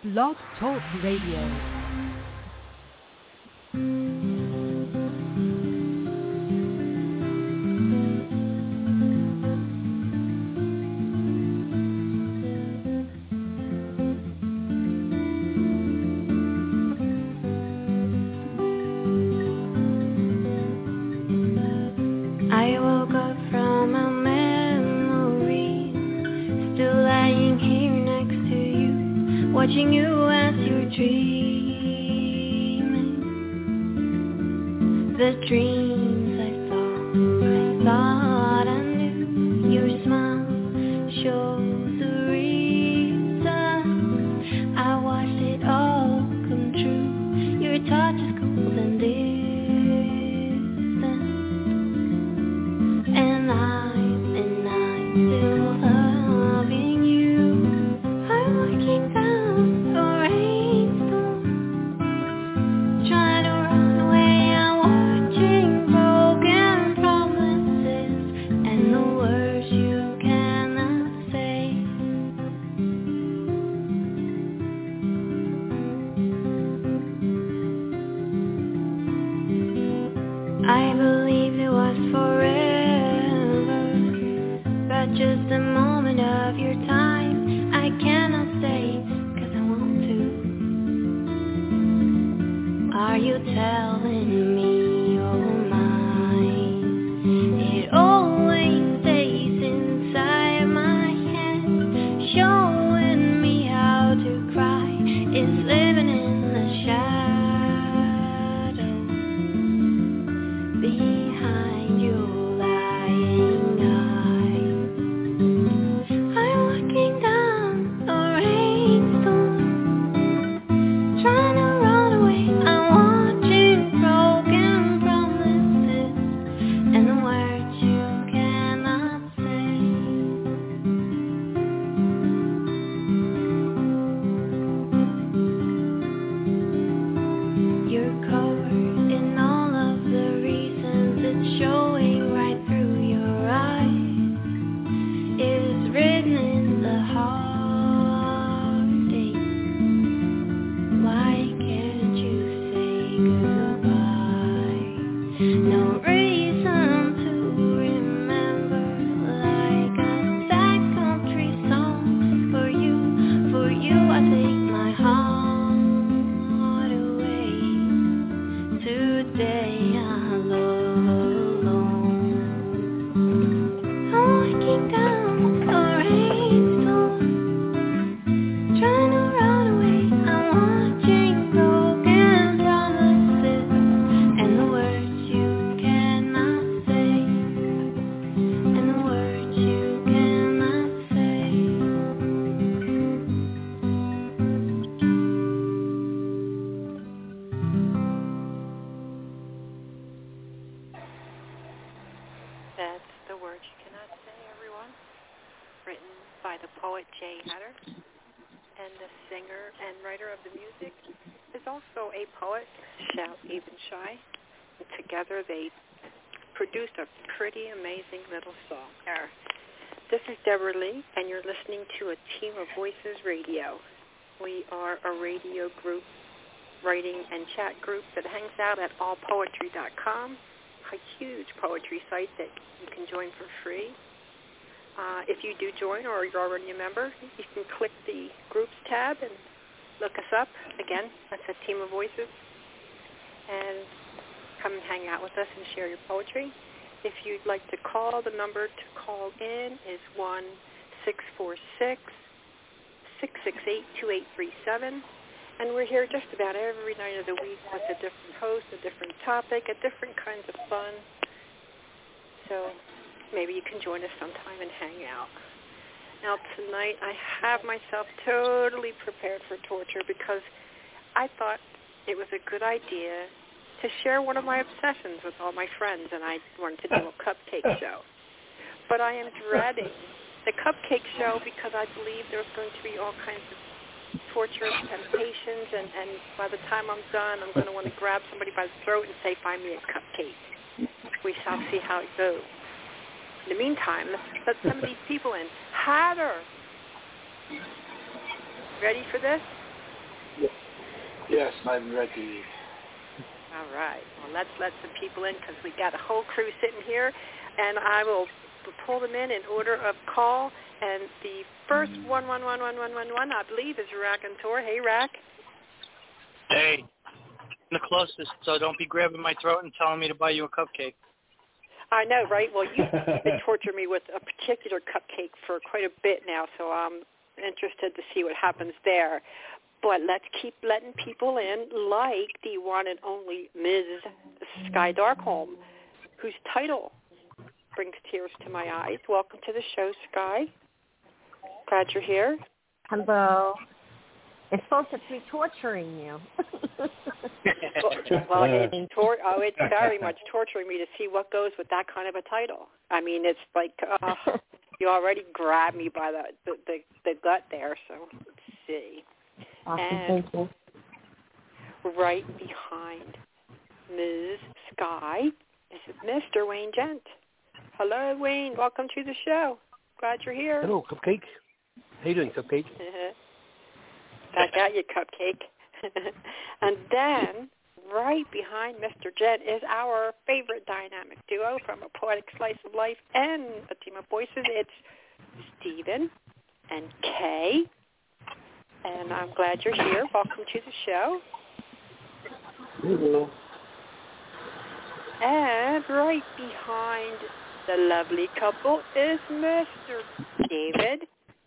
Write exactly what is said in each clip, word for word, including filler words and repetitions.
Blog Talk Radio. Watching you as you're dreaming, the dreams I saw, I thought I knew. Your smile shows the reason I watched it all come true. Your touch is cold and distant, and I'm, and I'm still loving you. I'm looking down. I believed it was forever, but just a moment of your time. I cannot stay, cause I want to. Are you telling me you're mine? It always stays inside my head, showing me how to cry. It's living in the shadows behind your lying eyes. I'm looking down a rainstorm, trying to run away. I'm watching broken promises and the words you cannot say. You're covered in all of the reasons, it's showing right through your eyes. It's written in the heartache. Why can't you say goodbye? No reason to remember, like a sad country song. For you, for you I take my heart away. Today I'm alone. I'm looking down a rainstorm, trying to run away. I'm watching broken promises and the words you cannot say, and the words you cannot say. That's The Words You Cannot Say, everyone. Written by the poet Jay Hatter, and the singer and writer of the music is also a poet, Shout Even Shy. And together they produced a pretty amazing little song there. This is Deborah Lee, and you're listening to a Team of Voices Radio. We are a radio group, writing and chat group that hangs out at all poetry dot com, a huge poetry site that you can join for free. Uh, if you do join or you're already a member, you can click the Groups tab and look us up. Again, that's a Team of Voices. And come and hang out with us and share your poetry. If you'd like to call, the number to call in is one six four six, six six eight, two eight three seven. And we're here just about every night of the week with a different host, a different topic, a different kinds of fun. So maybe you can join us sometime and hang out. Now tonight I have myself totally prepared for torture because I thought it was a good idea to share one of my obsessions with all my friends, and I wanted to do a cupcake show. But I am dreading the cupcake show because I believe there's going to be all kinds of torturous temptations, and, and by the time I'm done, I'm going to want to grab somebody by the throat and say, find me a cupcake. We shall see how it goes. In the meantime, let's let some of these people in. Hatter! Ready for this? Yes, I'm ready. All right. Well, let's let some people in because we got a whole crew sitting here, and I will pull them in in order of call. And the first one, one, one, one, one, one, one, I believe, is Raconteur. Hey, Rack. Hey, I'm the closest, so don't be grabbing my throat and telling me to buy you a cupcake. I know, right? Well, you've been torturing me with a particular cupcake for quite a bit now, so I'm interested to see what happens there. But let's keep letting people in, like the one and only Miz Sky Darkholm, whose title brings tears to my eyes. Welcome to the show, Sky. Glad you're here. Hello. It's supposed to be torturing you. well, well, it's tor- oh, it's very much torturing me to see what goes with that kind of a title. I mean, it's like uh, you already grabbed me by the, the, the, the gut there, so let's see. Awesome, and thank you. Right behind Miz Sky is Mister Wayne Gent. Hello, Wayne. Welcome to the show. Glad you're here. Hello, Cupcake. How you doing, Cupcake? I got you, Cupcake. And then, right behind Mister Gent is our favorite dynamic duo from A Poetic Slice of Life and A Team of Voices. It's Stephen and Kay. And I'm glad you're here. Welcome to the show. Hello. And right behind the lovely couple is Mister David.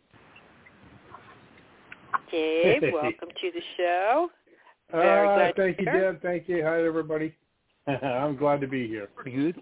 Dave, welcome to the show. Very uh, glad thank you, here. Deb. Thank you. Hi, everybody. I'm glad to be here. Good.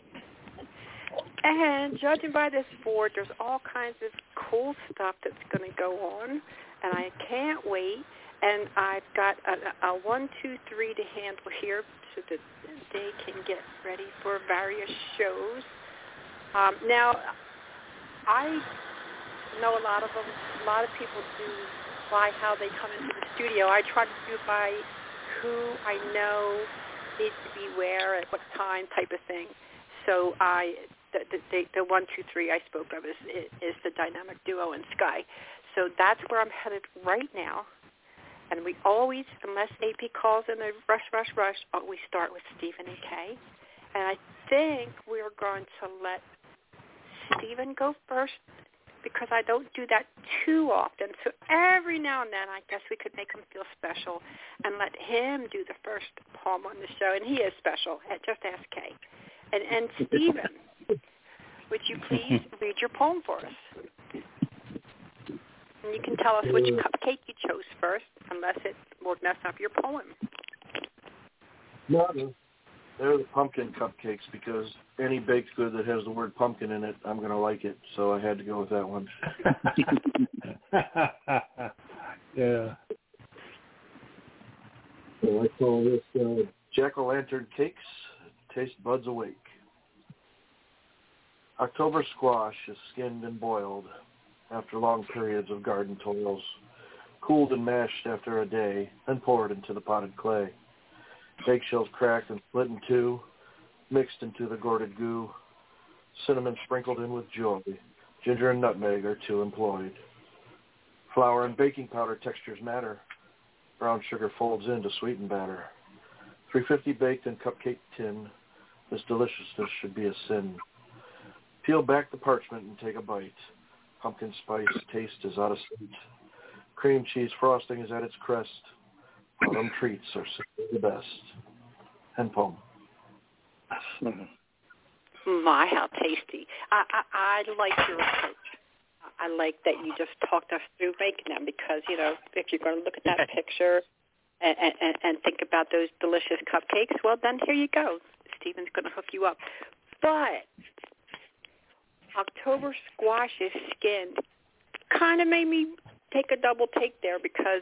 And judging by this board, there's all kinds of cool stuff that's going to go on, and I can't wait. And I've got a, a one, two, three to handle here so that they can get ready for various shows. Um, now, I know a lot of them. A lot of people do by how they come into the studio. I try to do it by who I know needs to be where at what time type of thing. So I, the the, the, the one, two, three I spoke of is is the dynamic duo in Sky. So that's where I'm headed right now. And we always, unless A P calls in a rush, rush, rush, we start with Stephen and Kay. And I think we're going to let Stephen go first because I don't do that too often. So every now and then I guess we could make him feel special and let him do the first poem on the show. And he is special. Just ask Kay. And, and Stephen, would you please read your poem for us? And you can tell us which cupcake you chose first, unless it will mess up your poem. No, no. They're the pumpkin cupcakes because any baked good that has the word pumpkin in it, I'm going to like it. So I had to go with that one. Yeah. So I call this uh, Jack-o'-lantern cakes, taste buds awake. October squash is skinned and boiled after long periods of garden toils, cooled and mashed after a day, then poured into the potted clay. Eggshells cracked and split in two, mixed into the gourded goo, cinnamon sprinkled in with joy, ginger and nutmeg are two employed. Flour and baking powder textures matter, brown sugar folds in to sweeten batter. three fifty baked in cupcake tin, this deliciousness should be a sin. Peel back the parchment and take a bite. Pumpkin spice taste is out of sight. Cream cheese frosting is at its crest. Autumn treats are simply the best. And poem. My, how tasty. I, I, I like your approach. I like that you just talked us through making them because, you know, if you're going to look at that picture and, and, and think about those delicious cupcakes, well, then here you go. Stephen's going to hook you up. But October squash is skinned kind of made me take a double take there because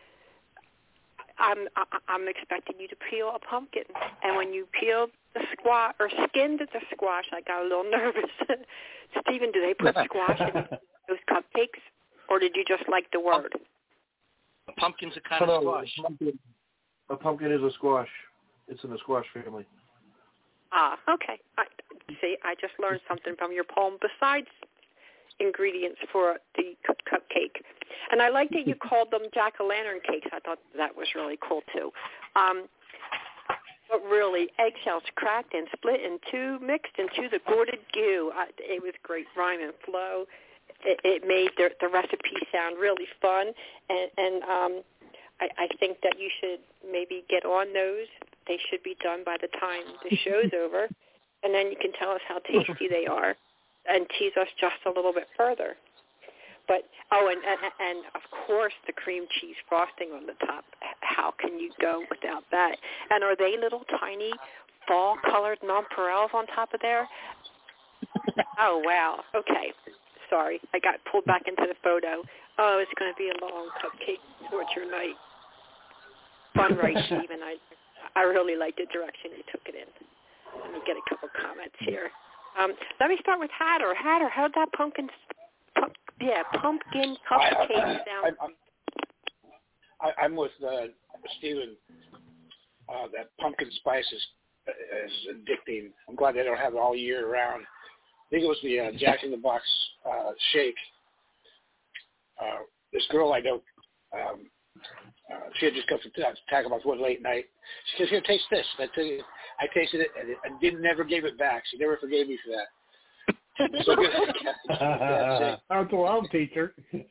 I'm I'm expecting you to peel a pumpkin, and when you peeled the squash or skinned the squash, I got a little nervous. Stephen, do they put squash in those cupcakes, or did you just like the word? A pumpkin's a kind of squash. A pumpkin, a pumpkin is a squash. It's in the squash family. Ah, okay. I, see, I just learned something from your poem besides ingredients for the cu- cupcake. And I like that you called them jack-o'-lantern cakes. I thought that was really cool, too. Um, but really, eggshells cracked and split in two, mixed into the gourded goo. I, it was great rhyme and flow. It, it made the, the recipe sound really fun. And, and um, I, I think that you should maybe get on those. They should be done by the time the show's over. And then you can tell us how tasty they are and tease us just a little bit further. But, oh, and, and, and of course the cream cheese frosting on the top. How can you go without that? And are they little tiny fall-colored nonpareils on top of there? Oh, wow. Okay. Sorry. I got pulled back into the photo. Oh, it's going to be a long cupcake torture night. Fun, right, Stephen? I, I really like the direction you took it in. Let me get a couple comments here. Um, let me start with Hatter. Hatter, how'd that pumpkin... Pump, yeah, pumpkin cupcake I, I, sound. I'm, I'm, I'm with uh, Stephen. Uh, that pumpkin spice is, is addicting. I'm glad they don't have it all year round. I think it was the uh, Jack in the Box uh, shake. Uh, this girl I know, um, uh, she had just come from Taco Box one late night. She says, "Here, taste this." I, tell you, I tasted it, and I didn't never gave it back. She never forgave me for that. So good. That's a love teacher.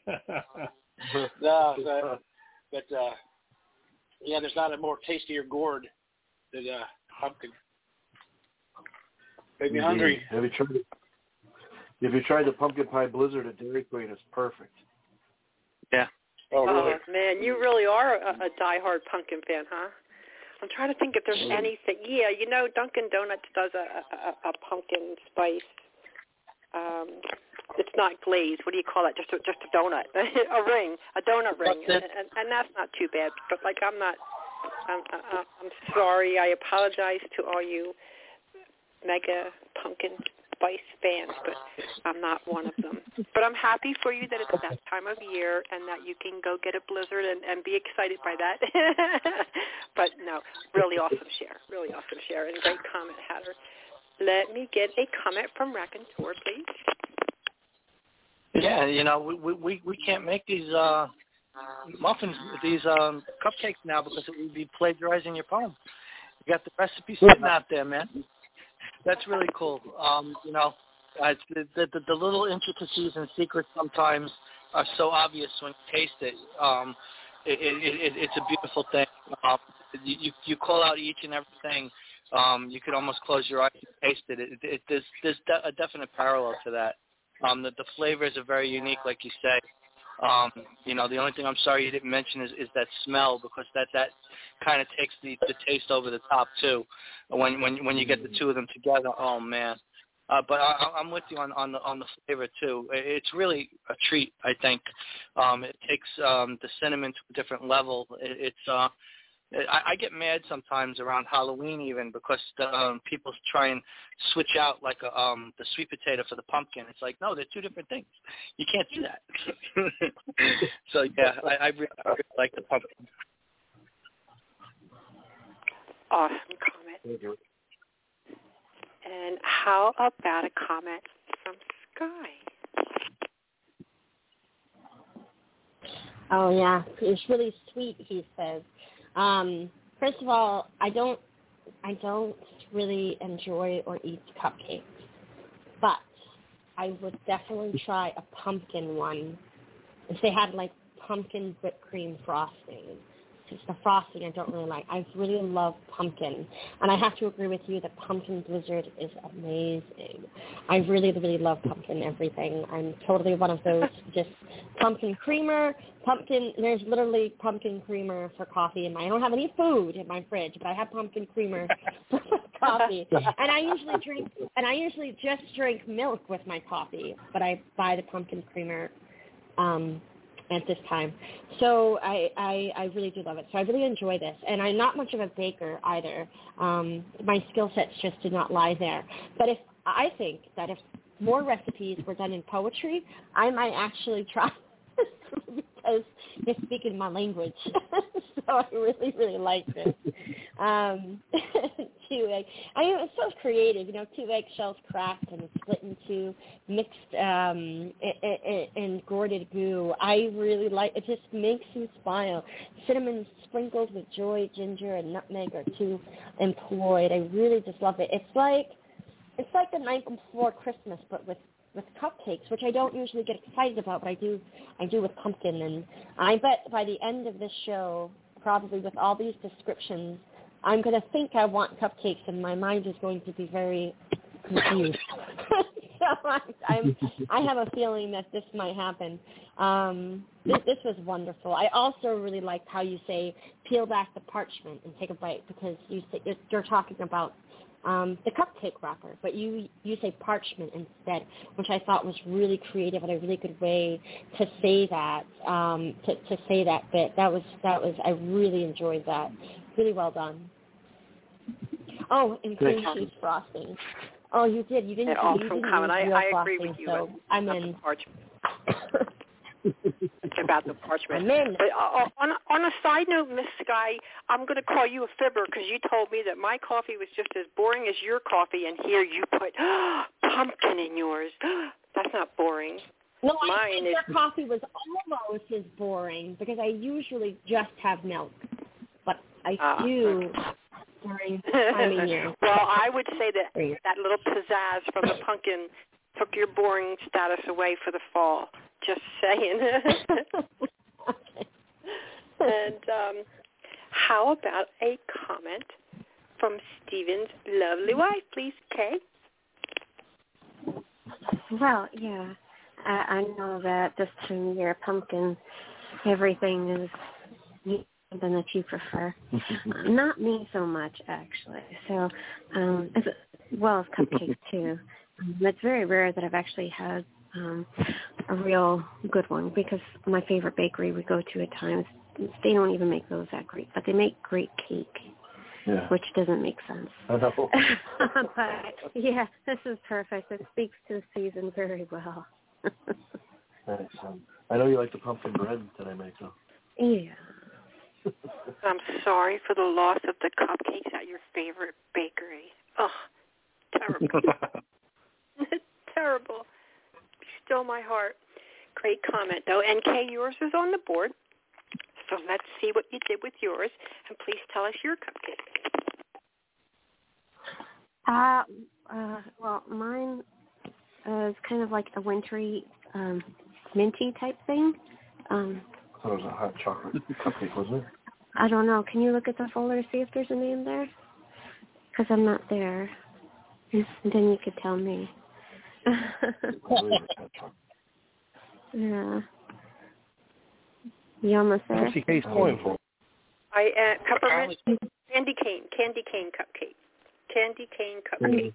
no, but, but uh, yeah, there's not a more tastier gourd than uh, pumpkin. Made me hungry. Have you tried it? Have you tried the pumpkin pie blizzard at Dairy Queen? It's perfect. Yeah. Oh, really? Oh, man, you really are a, a diehard pumpkin fan, huh? I'm trying to think if there's anything. Yeah, you know, Dunkin' Donuts does a, a, a pumpkin spice. Um, it's not glazed. What do you call it? Just a, just a donut, a ring, a donut ring, and, and, and that's not too bad. But like, I'm not. I'm, I'm sorry. I apologize to all you mega pumpkin spice fans, but I'm not one of them. But I'm happy for you that it's that time of year and that you can go get a blizzard and, and be excited by that. But no, really awesome share. Really awesome share and great comment, Hatter. Let me get a comment from Raconteur, please. Yeah, you know, we we we can't make these uh, muffins, these um, cupcakes now because it would be plagiarizing your poem. You got the recipe sitting out there, man. That's really cool. Um, you know, uh, the, the the little intricacies and secrets sometimes are so obvious when you taste it. Um, it, it, it it's a beautiful thing. Um, you you call out each and everything. Um, you could almost close your eyes and taste it. It, it, it there's there's de- a definite parallel to that. Um, the, the flavors are very unique, like you say. Um, you know, the only thing I'm sorry you didn't mention is, is that smell because that, that kind of takes the, the taste over the top too. When when when you get the two of them together, oh man. Uh, but I, I'm with you on, on the on the flavor too. It's really a treat, I think. Um, it takes um, the cinnamon to a different level. It, it's uh, I, I get mad sometimes around Halloween even because the, um, people try and switch out like a, um, the sweet potato for the pumpkin. It's like, no, they're two different things. You can't do that. So, yeah, I, I, really, I really like the pumpkin. Awesome comment. And how about a comment from Sky? Oh, yeah. It's really sweet, he says. Um, first of all, I don't, I don't really enjoy or eat cupcakes, but I would definitely try a pumpkin one if they had like pumpkin whipped cream frosting. It's the frosting I don't really like. I really love pumpkin, and I have to agree with you that pumpkin blizzard is amazing. I really, really love pumpkin everything. I'm totally one of those just pumpkin creamer, pumpkin. There's literally pumpkin creamer for coffee in my. I don't have any food in my fridge, but I have pumpkin creamer for coffee, and I usually drink. And I usually just drink milk with my coffee, but I buy the pumpkin creamer. Um, at this time. So I, I, I really do love it. So I really enjoy this. And I'm not much of a baker either. Um, my skill sets just did not lie there. But if I think that if more recipes were done in poetry, I might actually try because it's speaking my language. so I really, really liked it. Um, two egg. I mean, it was so creative. You know, two eggshells cracked and split in two, mixed um, in, in gourded goo. I really like it. Just makes you smile. Cinnamon sprinkled with joy, ginger, and nutmeg are two employed. I really just love it. It's like it's like the night before Christmas, but with with cupcakes, which I don't usually get excited about, but I do I do with pumpkin. And I bet by the end of this show, probably with all these descriptions, I'm going to think I want cupcakes, and my mind is going to be very confused. so I'm, I'm, I have a feeling that this might happen. Um, this, this was wonderful. I also really liked how you say, peel back the parchment and take a bite, because you say, you're talking about Um, the cupcake wrapper, but you you say parchment instead, which I thought was really creative and a really good way to say that um, to to say that bit. That was that was I really enjoyed that. Really well done. Oh, and cream cheese frosting. Oh, you did. You didn't. Yeah, you awesome didn't comment. use I, real I agree frosting, with you. so I'm about in. The parchment. About the parchment. I'm in. But uh, on, on a side note, Miss Sky, I'm going to call you a fibber because you told me that my coffee was just as boring as your coffee, and here you put pumpkin in yours. That's not boring. No, I Mine think is... your coffee was almost as boring because I usually just have milk, but I uh, do during time of year. Well, I would say that that little pizzazz from the pumpkin took your boring status away for the fall. Just saying. Okay. And um, how about a comment from Stephen's lovely wife, please, Kay? Well, yeah, I, I know that this time of year, pumpkin, everything is something that you prefer. uh, not me so much, actually. So, um, as well as cupcakes, too. Um, it's very rare that I've actually had um, a real good one, because my favorite bakery we go to at times, they don't even make those that great, but they make great cake, yeah. which doesn't make sense. I know. But, yeah, this is perfect. It speaks to the season very well. Thanks. Um, I know you like the pumpkin bread that I make, though. Yeah. I'm sorry for the loss of the cupcakes at your favorite bakery. Oh, terrible. Terrible. Still my heart. Great comment, though. And Kay, yours is on the board. So let's see what you did with yours. And please tell us your cupcake. Uh, uh, well, mine is kind of like a wintry, um, minty type thing. Um, I thought it was a hot chocolate cupcake, wasn't it? I don't know. Can you look at the folder to see if there's a name there? Because I'm not there. And then you could tell me. Yeah. You almost there? What's the case going for? I uh, peppermint candy cane, candy cane cupcake, candy cane cupcakes.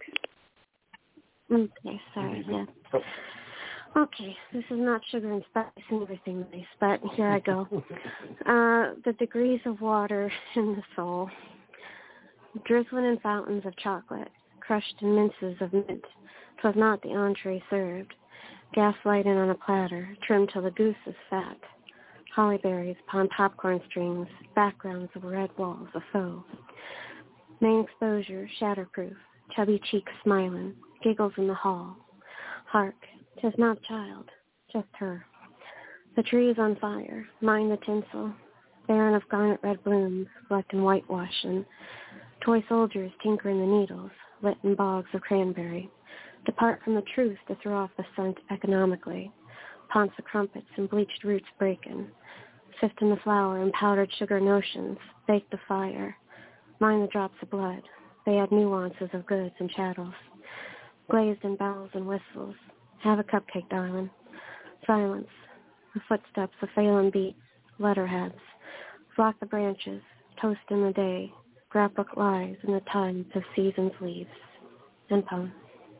Okay, sorry. Yeah. Okay, this is not sugar and spice and everything nice, but here I go. Uh, the degrees of water in the soul, drizzling in fountains of chocolate, crushed in minces of mint. 'Twas not the entree served, gaslighted on a platter, trimmed till the goose is fat. Hollyberries upon popcorn strings, backgrounds of red walls of faux. Main exposure, shatterproof, chubby cheeks smiling, giggles in the hall. Hark, 'tis not child, just her. The tree is on fire, mind the tinsel, barren of garnet red blooms, flecked in whitewash, and toy soldiers tinkering the needles, lit in bogs of cranberry. Depart from the truth to throw off the scent economically. Ponce the crumpets and bleached roots breaking. Sift in the flour and powdered sugar notions, bake the fire. Mind the drops of blood, they add nuances of goods and chattels. Glazed in bells and whistles, have a cupcake, darling. Silence, the footsteps of Phelan beats, letterheads. Flock the branches, toast in the day, scrapbook lies in the times of season's leaves. And poem.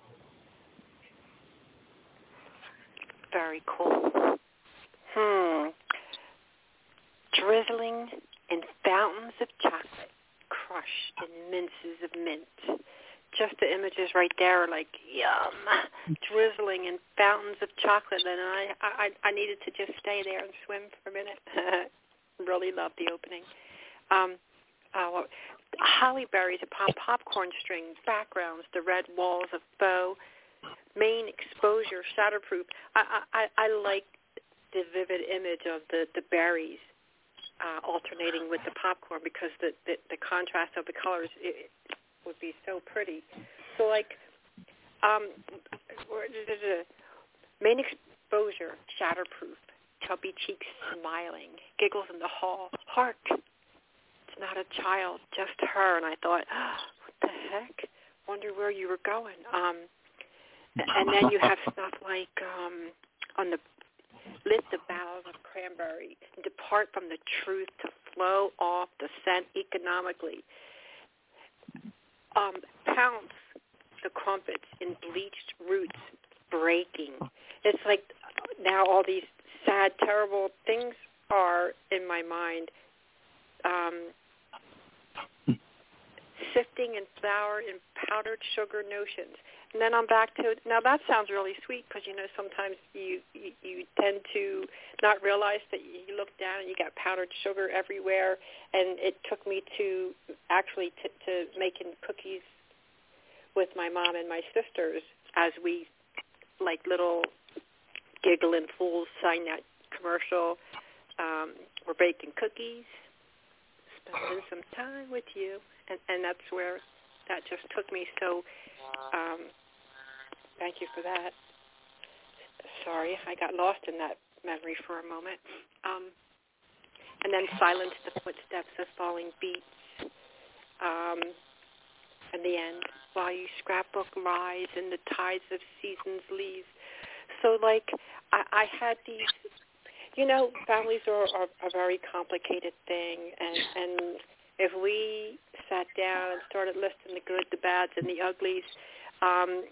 Very cool. Hmm. Drizzling in fountains of chocolate, crushed in minces of mint. Just the images right there are like, yum. Drizzling in fountains of chocolate. And I, I, I needed to just stay there and swim for a minute. Really love the opening. Um, uh, well, holly berries upon popcorn strings, backgrounds, the red walls of faux, main exposure, shatterproof. I, I, I like the vivid image of the, the berries uh, alternating with the popcorn because the, the, the contrast of the colors it, it would be so pretty. So like um, main exposure, shatterproof, chubby cheeks smiling, giggles in the hall, hark, it's not a child, just her. And I thought, oh, what the heck? Wonder where you were going. Um, and then you have stuff like um, on the lit the boughs of cranberry and depart from the truth to flow off the scent economically. Um, pounce the crumpets in bleached roots breaking. It's like now all these sad, terrible things are in my mind. Um, sifting in flour in powdered sugar notions. And then I'm back to, now that sounds really sweet because, you know, sometimes you, you, you tend to not realize that you look down and you got powdered sugar everywhere. And it took me to actually to, to making cookies with my mom and my sisters as we, like little giggling fools, sign that commercial. Um, we're baking cookies, spending some time with you. And, and that's where that just took me. So um, thank you for that. Sorry, I got lost in that memory for a moment. Um, and then silence the footsteps of falling beats. Um, and the end, while you scrapbook lies in the tides of seasons leaves. So, like, I, I had these, you know, families are, are a very complicated thing. And, and if we sat down and started listing the good, the bads, and the uglies, um,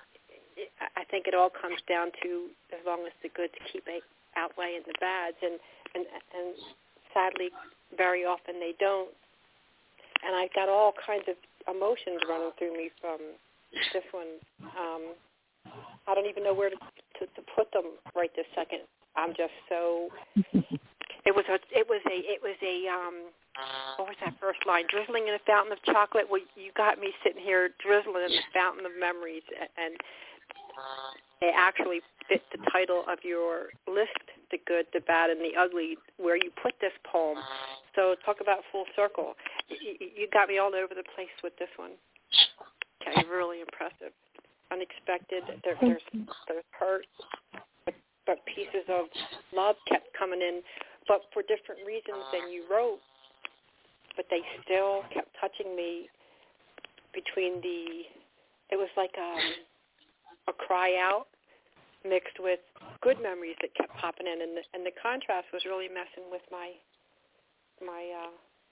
I think it all comes down to as long as the goods keep outweighing the bads, and, and and sadly, very often they don't. And I got all kinds of emotions running through me from this one. Um, I don't even know where to, to, to put them right this second. I'm just so. It was a. It was a. It was a. Um, what was that first line? Drizzling in a fountain of chocolate. Well, you got me sitting here drizzling in the fountain of memories, and they actually fit the title of your list, the good, the bad, and the ugly, where you put this poem. So talk about full circle. You, you got me all over the place with this one. Okay, really impressive. Unexpected. There, there's, there's hurt, but, but pieces of love kept coming in, but for different reasons than you wrote. But they still kept touching me between the, it was like a, a cry out mixed with good memories that kept popping in, and the, and the contrast was really messing with my my uh,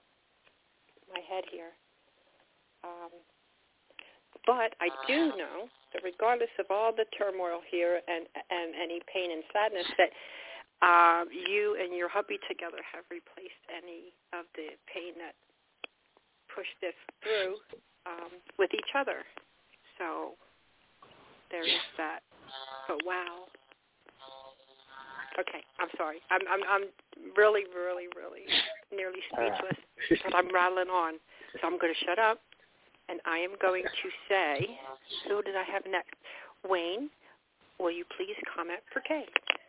my head here. Um, but I do know that regardless of all the turmoil here and, and any pain and sadness, that Um, you and your hubby together have replaced any of the pain that pushed this through um, with each other. So there is that. But wow. Okay, I'm sorry. I'm I'm I'm really, really, really nearly speechless, but I'm rattling on. So I'm going to shut up, and I am going to say, who did I have next? Wayne, will you please comment for Kay?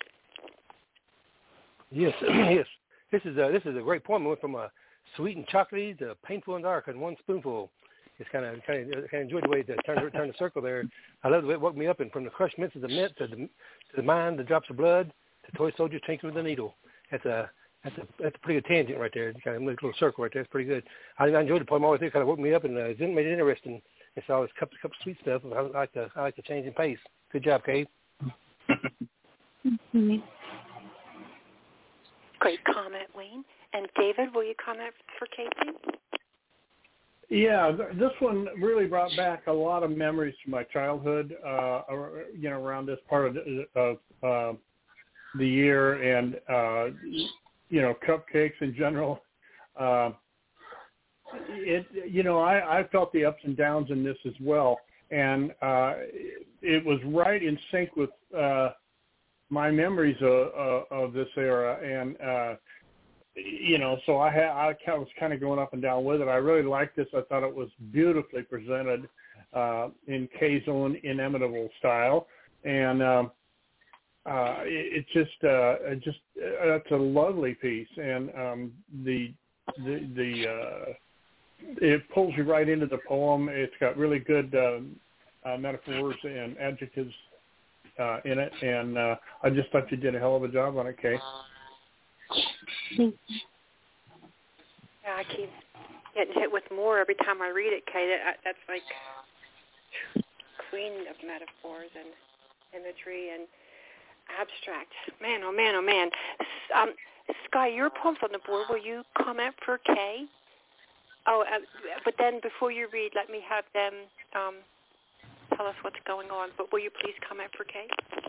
Yes, yes. This is a, this is a great poem. It went from a sweet and chocolatey to painful and dark in one spoonful. It's kind of kind of kind of enjoyed the way it turned turn the circle there. I love the way it woke me up, and from the crushed mints of the mint to the to the mind, the drops of blood, to toy soldiers tinkling with the needle. That's a that's a that's a pretty good tangent right there. Kind of a little circle right there. It's pretty good. I, I enjoyed the poem all the way through. Kind of woke me up and uh, it made it interesting. It's all this cup cup of sweet stuff. I like the I like the change in pace. Good job, Kay. Mm-hmm. Great comment, Wayne. And David, will you comment for Casey? Yeah, this one really brought back a lot of memories from my childhood, uh, you know, around this part of, the, of uh, the year, and, uh, you know, cupcakes in general. Uh, it, you know, I, I felt the ups and downs in this as well, and uh, it was right in sync with uh, my memories of, of, of this era, and uh, you know, so I had I was kind of going up and down with it. I really liked this. I thought it was beautifully presented uh, in K-Zone inimitable style, and um, uh, it, it just uh, it just uh, it's a lovely piece, and um, the the the uh, it pulls you right into the poem. It's got really good uh, uh, metaphors and adjectives uh, in it, and uh, I just thought you did a hell of a job on it, Kay. Yeah, I keep getting hit with more every time I read it, Kay. That, that's like queen of metaphors and imagery and abstract. Man, oh man, oh man. Um, Sky, your poem's on the board. Will you comment for Kay? Oh, uh, but then before you read, let me have them um, tell us what's going on. But will you please comment for Kay?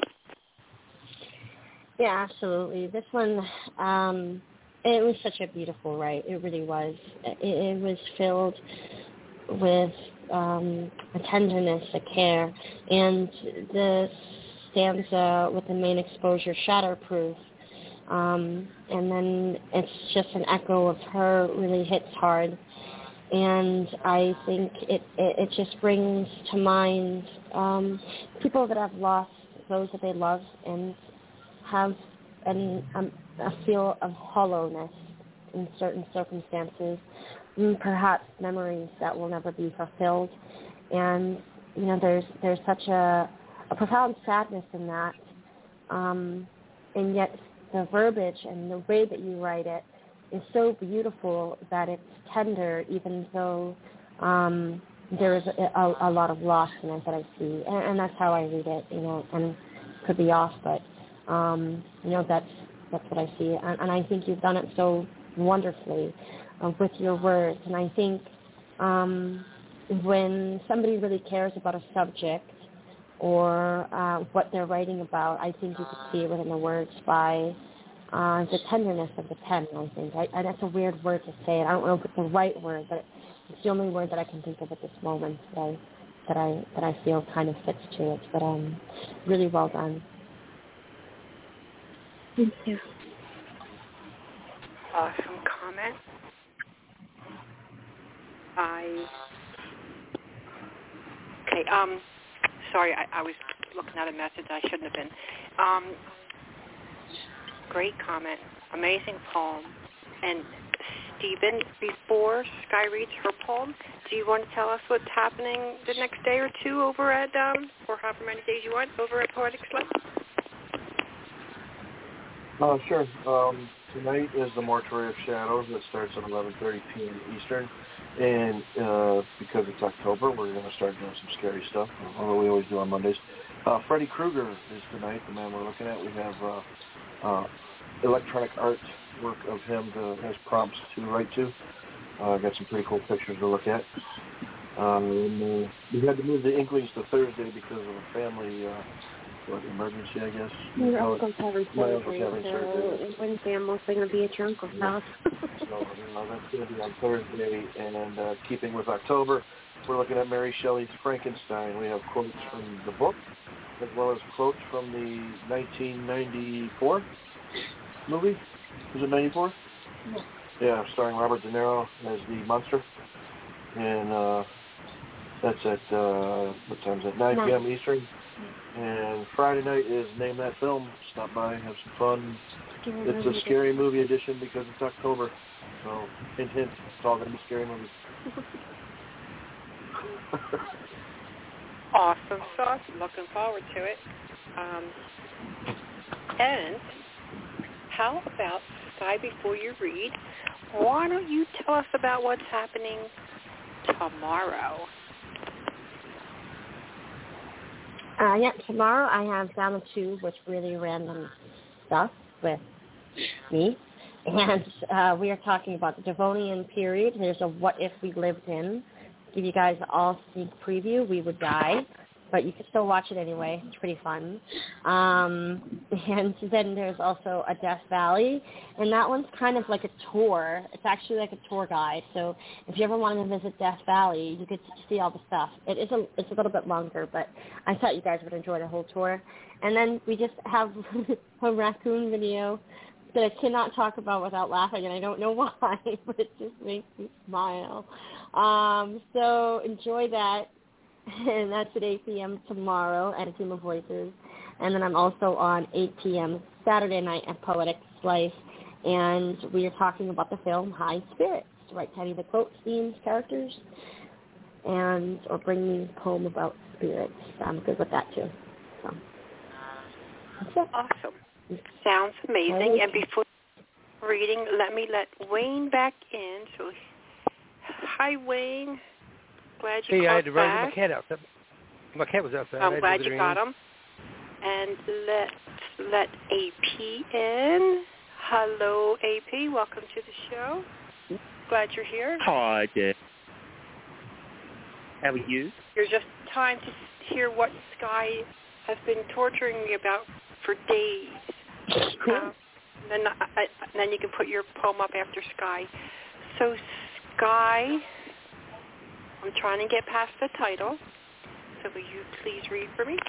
Yeah, absolutely. This one, um, it was such a beautiful write. It really was. It, it was filled with um, a tenderness, a care, and the stanza with the main exposure, shatterproof. Um, and then it's just an echo of her really hits hard. And I think it, it, it just brings to mind um, people that have lost those that they love and have an, um, a feel of hollowness in certain circumstances, and perhaps memories that will never be fulfilled. And, you know, there's there's such a, a profound sadness in that. Um, and yet the verbiage and the way that you write it is so beautiful that it's tender, even though um, there is a, a, a lot of loss in it that I see. And, and that's how I read it, you know, and could be off, but Um, you know, that's that's what I see, and, and I think you've done it so wonderfully uh, with your words. And I think um, when somebody really cares about a subject or uh, what they're writing about, I think you could see it within the words by uh, the tenderness of the pen. I think I, I, that's a weird word to say, and I don't know if it's the right word, but it's the only word that I can think of at this moment that I that I that I feel kind of fits to it. But um, really well done. Thank you. Awesome comment. I okay. Um, sorry, I, I was looking at a message I shouldn't have been. Um, great comment. Amazing poem. And Stephen, before Sky reads her poem, do you want to tell us what's happening the next day or two over at, um, or however many days you want, over at Poetic Slip? Uh, sure. Um, tonight is the Mortuary of Shadows that starts at eleven thirty p.m. Eastern. And uh, because it's October, we're going to start doing some scary stuff, although we always do on Mondays. Uh, Freddy Krueger is tonight, the man we're looking at. We have uh, uh, electronic art work of him to, as prompts to write to. Uh, got some pretty cool pictures to look at. Um, and, uh, we had to move the Inklings to Thursday because of a family uh, what, emergency, I guess. Your oh, uncle's having surgery, so surgery. Wednesday I'm mostly going to be at your uncle's house. So you know, that's going to be on Thursday, and uh, keeping with October, we're looking at Mary Shelley's Frankenstein. We have quotes from the book, as well as quotes from the nineteen ninety-four movie. Was it ninety-four? Yeah. Yeah, starring Robert De Niro as the monster. And uh, that's at, uh, what time is it? nine p.m. Eastern. And Friday night is Name That Film. Stop by, have some fun. Scary it's movie a scary edition. movie edition because it's October. So, hint, hint, it's all going to be scary movies. Awesome sauce. Looking forward to it. Um, and how about, Sky, before you read, why don't you tell us about what's happening tomorrow? Uh, yeah, tomorrow I have Down the Tube with really random stuff with me. And uh, we are talking about the Devonian period. There's a What If We Lived In. Give you guys all sneak preview. We would die, but you can still watch it anyway. It's pretty fun. Um, and then there's also a Death Valley, and that one's kind of like a tour. It's actually like a tour guide. So if you ever wanted to visit Death Valley, you could see all the stuff. It is a it's a little bit longer, but I thought you guys would enjoy the whole tour. And then we just have a raccoon video that I cannot talk about without laughing, and I don't know why, but it just makes me smile. Um, so enjoy that, and that's at eight p.m. tomorrow at A Team of Voices. And then I'm also on eight p.m. Saturday night at Poetic Slice, and we are talking about the film High Spirits, right? Having the quotes, themes, characters, and or bring me a poem about spirits. I'm good with that too. So that's it. Awesome. Sounds amazing. And before reading, let me let Wayne back in. So, hi, Wayne. Glad you hey, called I had to run back. my cat out. My cat was outside. I'm glad you got him. And let's let A P in. Hello, A P. Welcome to the show. Glad you're here. Hi, Dad. How are you? You're just time to hear what Sky has been torturing me about for days. uh, then, I, then you can put your poem up after Sky. So, Sky, I'm trying to get past the title. So will you please read for me?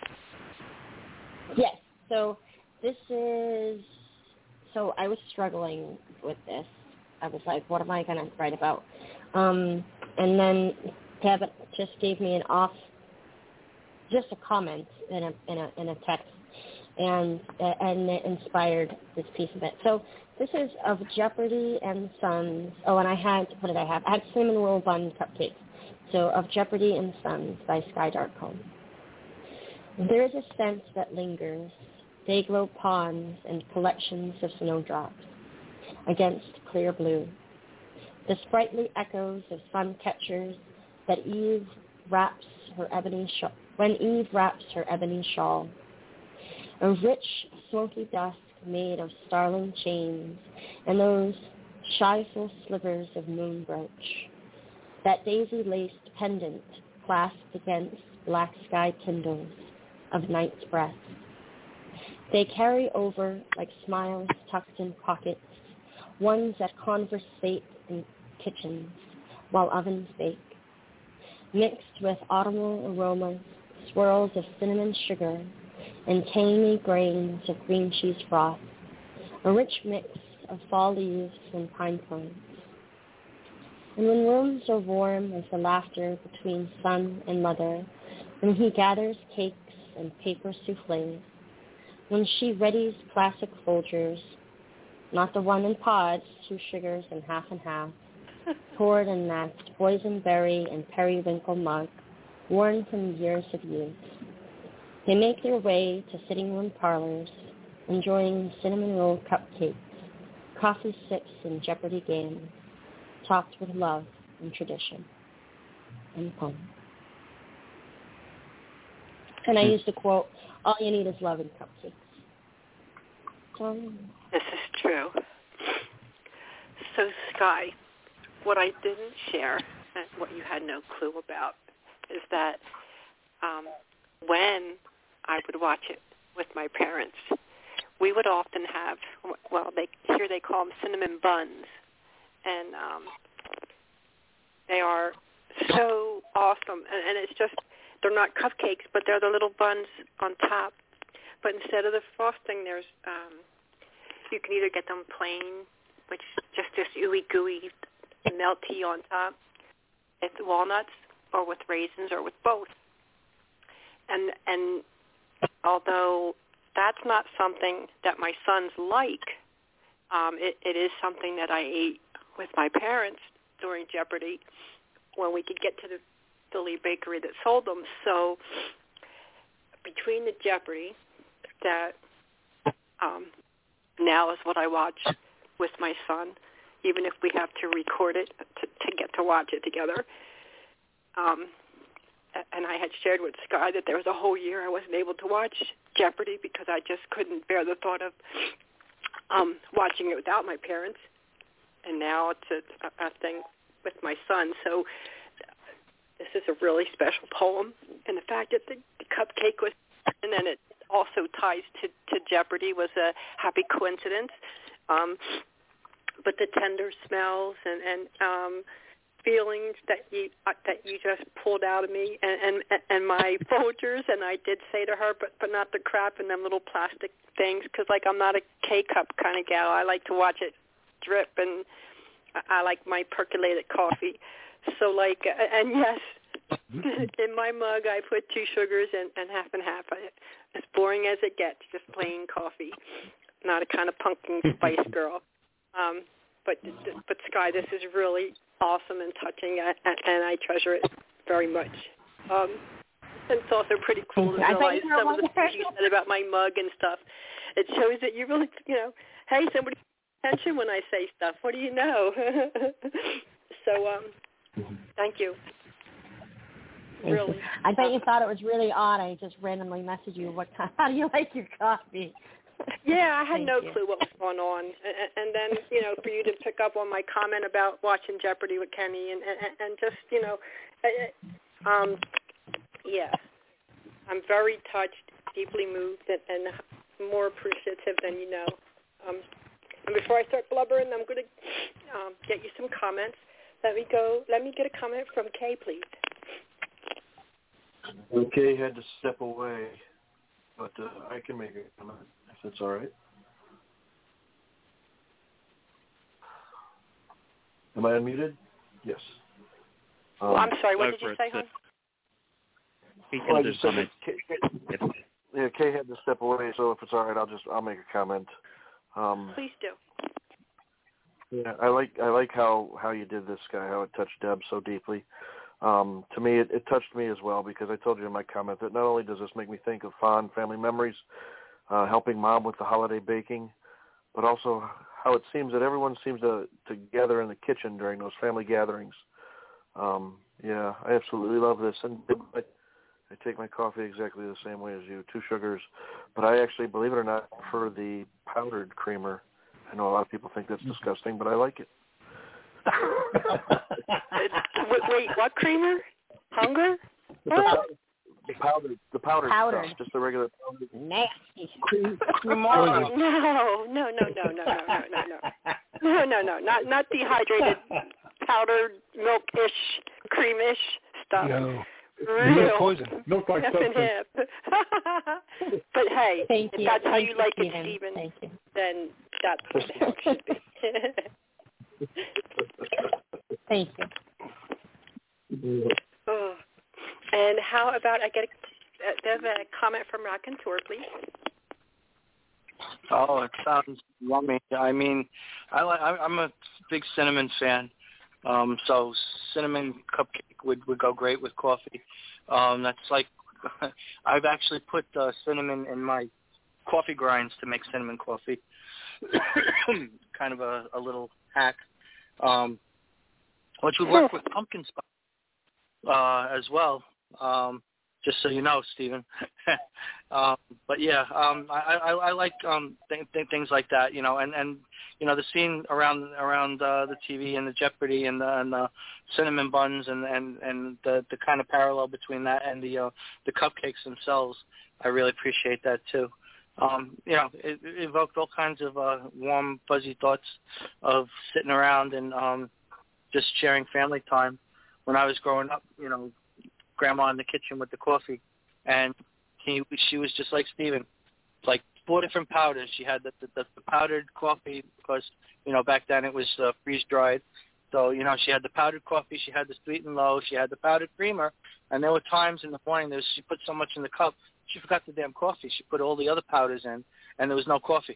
Yes. So this is, so I was struggling with this. I was like, what am I going to write about? Um, and then Deb just gave me an off, just a comment in a in a in a text, and uh, and it inspired this piece of it. So this is of Jeopardy and Sons. Oh, and I had, what did I have? I had cinnamon roll bun cupcakes. So of Jeopardy and Sons by Sky Darkcomb. There is a sense that lingers, day-glow ponds and collections of snowdrops against clear blue. The sprightly echoes of sun catchers that Eve wraps her ebony shawl, when Eve wraps her ebony shawl. A rich, smoky dusk made of starling chains and those shyful slivers of moon brooch. That daisy-laced pendant clasped against black sky kindles of night's breath. They carry over like smiles tucked in pockets, ones that conversate in kitchens while ovens bake. Mixed with autumnal aromas, swirls of cinnamon sugar, and tangy grains of green cheese froth, a rich mix of fall leaves and pine cones. And when rooms are warm as the laughter between son and mother, when he gathers cakes and paper soufflés, when she readies classic Folgers, not the one in pods, two sugars and half and half, poured in that boysenberry and periwinkle mug, worn from years of youth. They make their way to sitting room parlors, enjoying cinnamon roll cupcakes, coffee sips and Jeopardy games, topped with love and tradition. And poem. And I used to quote, all you need is love and cupcakes. So, this is true. So, Sky, what I didn't share, and what you had no clue about, is that um, when I would watch it with my parents, we would often have, well, they here they call them cinnamon buns, and um, they are so awesome. And, and it's just, they're not cupcakes, but they're the little buns on top. But instead of the frosting, there's, um, you can either get them plain, which is just this ooey gooey melty on top, with walnuts, or with raisins, or with both. And and although that's not something that my sons like, um, it, it is something that I ate with my parents during Jeopardy when we could get to the Philly bakery that sold them. So between the Jeopardy, that um, now is what I watch with my son, even if we have to record it to, to get to watch it together. Um, and I had shared with Sky that there was a whole year I wasn't able to watch Jeopardy because I just couldn't bear the thought of um, watching it without my parents. And now it's a, a thing with my son. So this is a really special poem. And the fact that the, the cupcake was, and then it also ties to, to Jeopardy, was a happy coincidence. Um, but the tender smells and, and um, feelings that you uh, that you just pulled out of me, and, and and my Folgers, and I did say to her, but but not the crap in them little plastic things, because like I'm not a K-cup kind of gal. I like to watch it drip, and I, I like my percolated coffee. So like, and yes, in my mug I put two sugars and, and half and half. As boring as it gets, just plain coffee. Not a kind of pumpkin spice girl. Um, but but Sky, this is really awesome and touching, and, and I treasure it very much. Um, and it's also pretty cool to realize some of the things you said about my mug and stuff. It shows that you really, you know, hey, somebody pays attention when I say stuff. What do you know? So, um, thank you. Thank Really. you. I bet you thought it was really odd. I just randomly messaged you. What kind? How do you like your coffee? Yeah, I had Thank no you. clue what was going on, and, and then you know, for you to pick up on my comment about watching Jeopardy with Kenny, and and, and just you know, um, yeah, I'm very touched, deeply moved, and, and more appreciative than you know. Um, and before I start blubbering, I'm going to um, get you some comments. Let me go. Let me get a comment from Kay, please. Okay, had to step away, but uh, I can make a comment if that's all right. Am I unmuted? Yes. Um, Well, I'm sorry. What did you say, hon? He well, I can do just said comment. that Kay, Kay, yeah, Kay had to step away, so if it's all right, I'll just I'll make a comment. Um, Please do. Yeah, I like I like how, how you did this, Guy, how it touched Deb so deeply. Um, to me, it, it touched me as well, because I told you in my comment that not only does this make me think of fond family memories, uh, helping Mom with the holiday baking, but also how it seems that everyone seems to, to gather in the kitchen during those family gatherings. Um, yeah, I absolutely love this. And I, I take my coffee exactly the same way as you, two sugars. But I actually, believe it or not, prefer the powdered creamer. I know a lot of people think that's disgusting, but I like it. wait, wait, what creamer? Hunger? What? The powdered, the powdered, Powdered. stuff, just the regular powdered. Nasty. No, no, no, no, no, no, no, no, no, no, no, no, not not dehydrated, powdered milk-ish, creamish stuff. No. Real. Poison. Milk like Half and substance. half. But hey, Thank if you. that's how Thank you you, like Stephen. it, Stephen, Thank you. then that's what the hell it should be. Thank you. Oh. And how about I get a, a, a comment from Raconteur, please? Oh, it sounds yummy. I mean, I like. I'm a big cinnamon fan, um, so cinnamon cupcake would, would go great with coffee. Um, that's like I've actually put uh, cinnamon in my coffee grinds to make cinnamon coffee. Kind of a, a little hack, um, which would work with pumpkin spice uh, as well. Um, just so you know, Stephen. um, but yeah, um, I, I, I like um, th- th- things like that, you know, and, and you know the scene around around uh, the T V and the Jeopardy and the, and the cinnamon buns and, and, and the, the kind of parallel between that and the uh, the cupcakes themselves. I really appreciate that too. Um, you know, it, it evoked all kinds of uh, warm, fuzzy thoughts of sitting around and um, just sharing family time. When I was growing up, you know, Grandma in the kitchen with the coffee, and he, she was just like Stephen, like four different powders. She had the, the, the powdered coffee because, you know, back then it was uh, freeze-dried. So, you know, she had the powdered coffee, she had the sweet and low, she had the powdered creamer, and there were times in the morning there was, she put so much in the cup, she forgot the damn coffee. She put all the other powders in, and there was no coffee.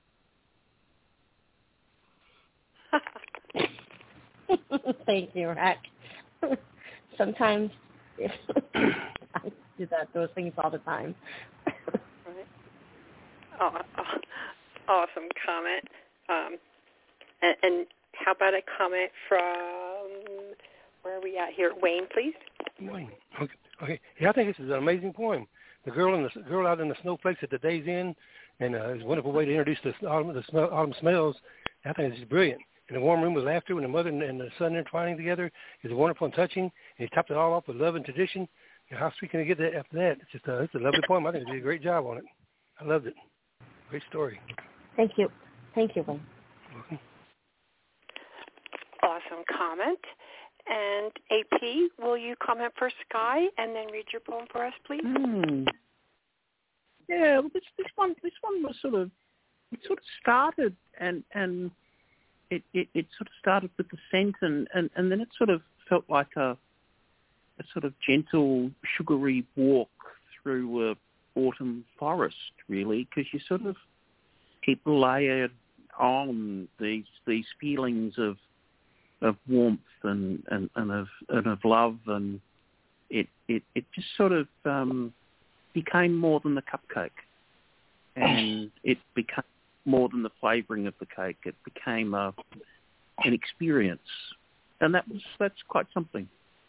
Thank you, Rack. Sometimes I do that, those things all the time. Right. Oh, oh, awesome comment. Um, and, and how about a comment from, where are we at here? Wayne, please. Wayne. Okay. okay. Yeah, I think this is an amazing poem. The girl in the girl out in the snowflakes at the day's end, and uh, it's a wonderful way to introduce the autumn, the smell, autumn smells. I think it's brilliant. In the warm room with laughter, when the mother and, and the son intertwining together is wonderful and touching. And he topped it all off with love and tradition. You know, how sweet can you get that after that? It's just a, it's a lovely poem. I think you did a great job on it. I loved it. Great story. Thank you. Thank you, Wayne. Welcome. Awesome comment. And A P, will you comment for Sky and then read your poem for us, please? Mm. Yeah, well, this this one this one was sort of it sort of started and and it, it, it sort of started with the scent and, and, and then it sort of felt like a a sort of gentle, sugary walk through a autumn forest, really, because you sort of keep layered on these these feelings of of warmth and, and, and of and of love, and it it, it just sort of um, became more than the cupcake, and it became more than the flavouring of the cake. It became a an experience, and that was that's quite something.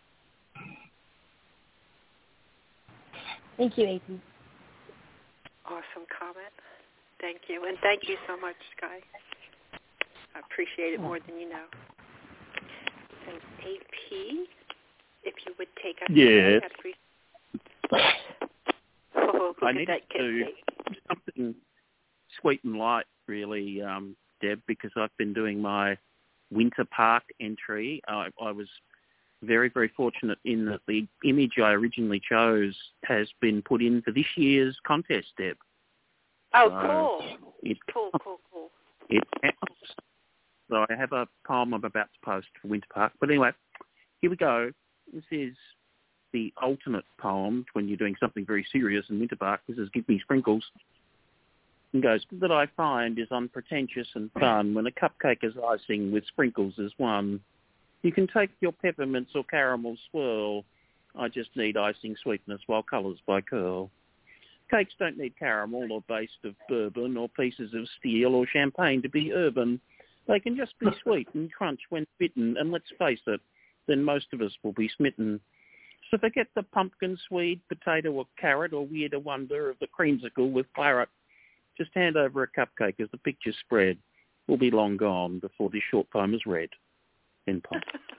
Thank you, A P. Awesome comment. Thank you, and thank you so much, Sky. I appreciate it more than you know. And A P, if you would take us Yes. away, oh, I need to do something sweet and light, really, um, Deb, because I've been doing my Winter Park entry. I, I was very, very fortunate in that the image I originally chose has been put in for this year's contest, Deb. Oh, so cool. It, cool, cool, cool. It counts. So I have a poem I'm about to post for Winter Park. But anyway, here we go. This is the ultimate poem when you're doing something very serious in Winter Park. This is Give Me Sprinkles. It goes, that I find is unpretentious and fun when a cupcake is icing with sprinkles as one. You can take your peppermints or caramel swirl. I just need icing sweetness while colours by curl. Cakes don't need caramel or based of bourbon or pieces of steel or champagne to be urban. They can just be sweet and crunch when bitten, and let's face it, then most of us will be smitten. So forget the pumpkin, swede, potato or carrot or weirder wonder of the creamsicle with claret. Just hand over a cupcake as the picture's spread. We'll be long gone before this short poem is read. In poem.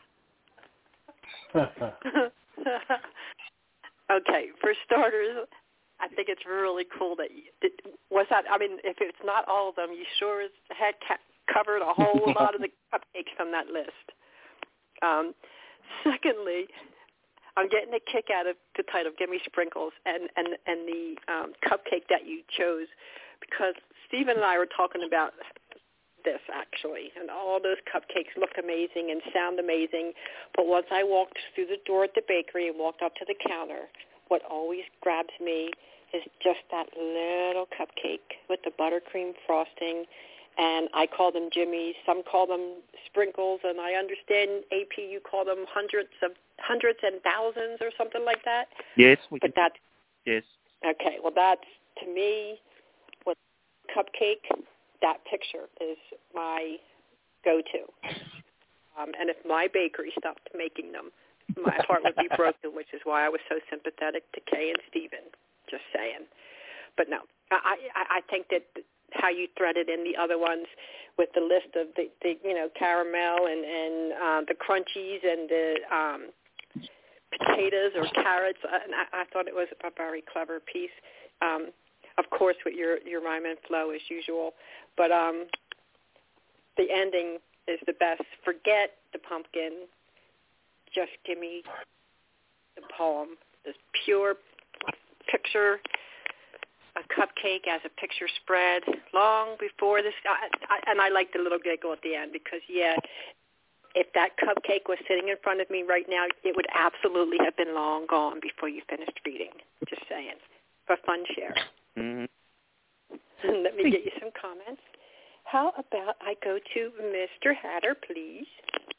Okay, for starters, I think it's really cool that you, that, was that, I mean, if it's not all of them, you sure had ca- covered a whole lot of the cupcakes from that list. Um, secondly, I'm getting a kick out of the title, Give Me Sprinkles, and, and, and the um, cupcake that you chose, because Stephen and I were talking about this, actually, and all those cupcakes look amazing and sound amazing, but once I walked through the door at the bakery and walked up to the counter, what always grabs me is just that little cupcake with the buttercream frosting, and I call them Jimmy's. Some call them sprinkles, and I understand, A P, you call them hundreds of hundreds and thousands or something like that. Yes, we but can. that's Yes. Okay. Well, that's to me, what cupcake. That picture is my go-to. Um, and if my bakery stopped making them, my heart would be broken, which is why I was so sympathetic to Kay and Stephen. Just saying. But no, I, I, I think that how you threaded in the other ones with the list of the, the you know, caramel and, and uh, the crunchies and the um, potatoes or carrots, and I, I thought it was a very clever piece. Um, of course, with your, your rhyme and flow as usual. But um, the ending is the best. Forget the pumpkin. Just give me the poem. This pure picture, a cupcake as a picture spread long before this. I, I, and I like the little giggle at the end because, yeah, if that cupcake was sitting in front of me right now, it would absolutely have been long gone before you finished reading. Just saying. For fun share. Mm-hmm. Let me get you some comments. How about I go to Mister Hatter, please?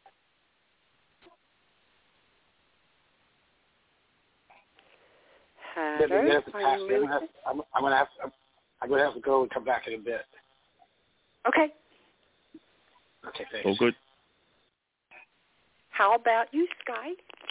Hatter, Maybe have to are pass you me. I'm, moving? gonna have, I'm, I'm gonna have to. I'm gonna have to go and come back in a bit. Okay. Okay, thanks. All good. How about you, Sky?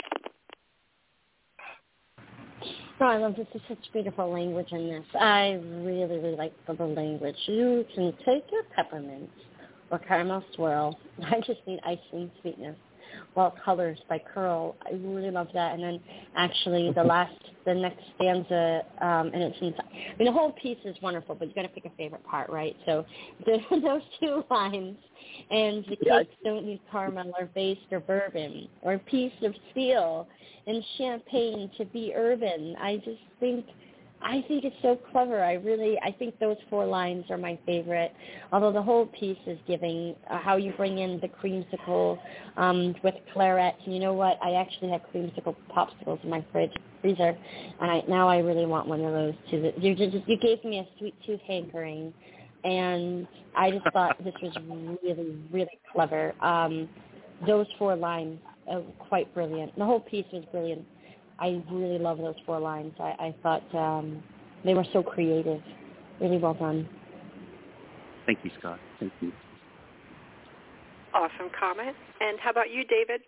No, I love this. There's such beautiful language in this. I really, really like the language. You can take your peppermint or caramel swirl. I just need icing sweetness Well Colors by Curl. I really love that. And then actually the last, the next stanza, um, and it's inside. I mean, the whole piece is wonderful, but you got to pick a favorite part, right? So the, those two lines, and the Yeah. cakes don't need caramel or based or bourbon or a piece of steel and champagne to be urban. I just think, I think it's so clever. I really, I think those four lines are my favorite. Although the whole piece is giving uh, how you bring in the creamsicle um, with claret. And you know what? I actually have creamsicle popsicles in my fridge freezer, and I, now I really want one of those too. You just, you gave me a sweet tooth hankering, and I just thought this was really, really clever. Um, those four lines are quite brilliant. The whole piece was brilliant. I really love those four lines. I, I thought um, they were so creative. Really well done. Thank you, Scott. Thank you. Awesome comment. And how about you, David?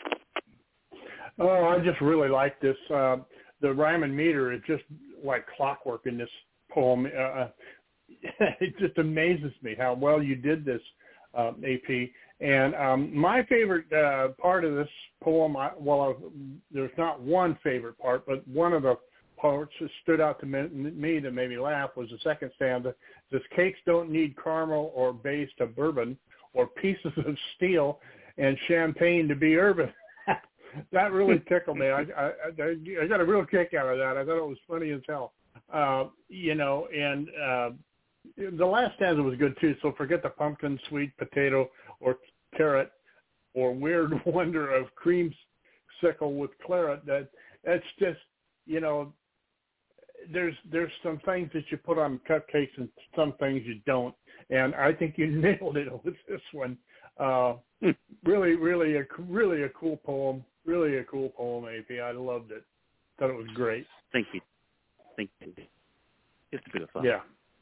Oh, I just really like this. Uh, the rhyme and meter is just like clockwork in this poem. Uh, it just amazes me how well you did this, uh, A P. And um, my favorite uh, part of this poem, I, well, I, there's not one favorite part, but one of the parts that stood out to me, me that made me laugh was the second stanza. It says, cakes don't need caramel or base to bourbon or pieces of steel and champagne to be urban. That really tickled me. I, I, I, I got a real kick out of that. I thought it was funny as hell. Uh, you know, and uh, the last stanza was good, too. So forget the pumpkin, sweet potato, or carrot, or weird wonder of creamsicle with claret. That that's just, you know, there's there's some things that you put on cupcakes and some things you don't. And I think you nailed it with this one. Uh, really, really, a really a cool poem. Really a cool poem, A P. I loved it. Thought it was great. Thank you. Thank you. Just a bit of fun. Yeah.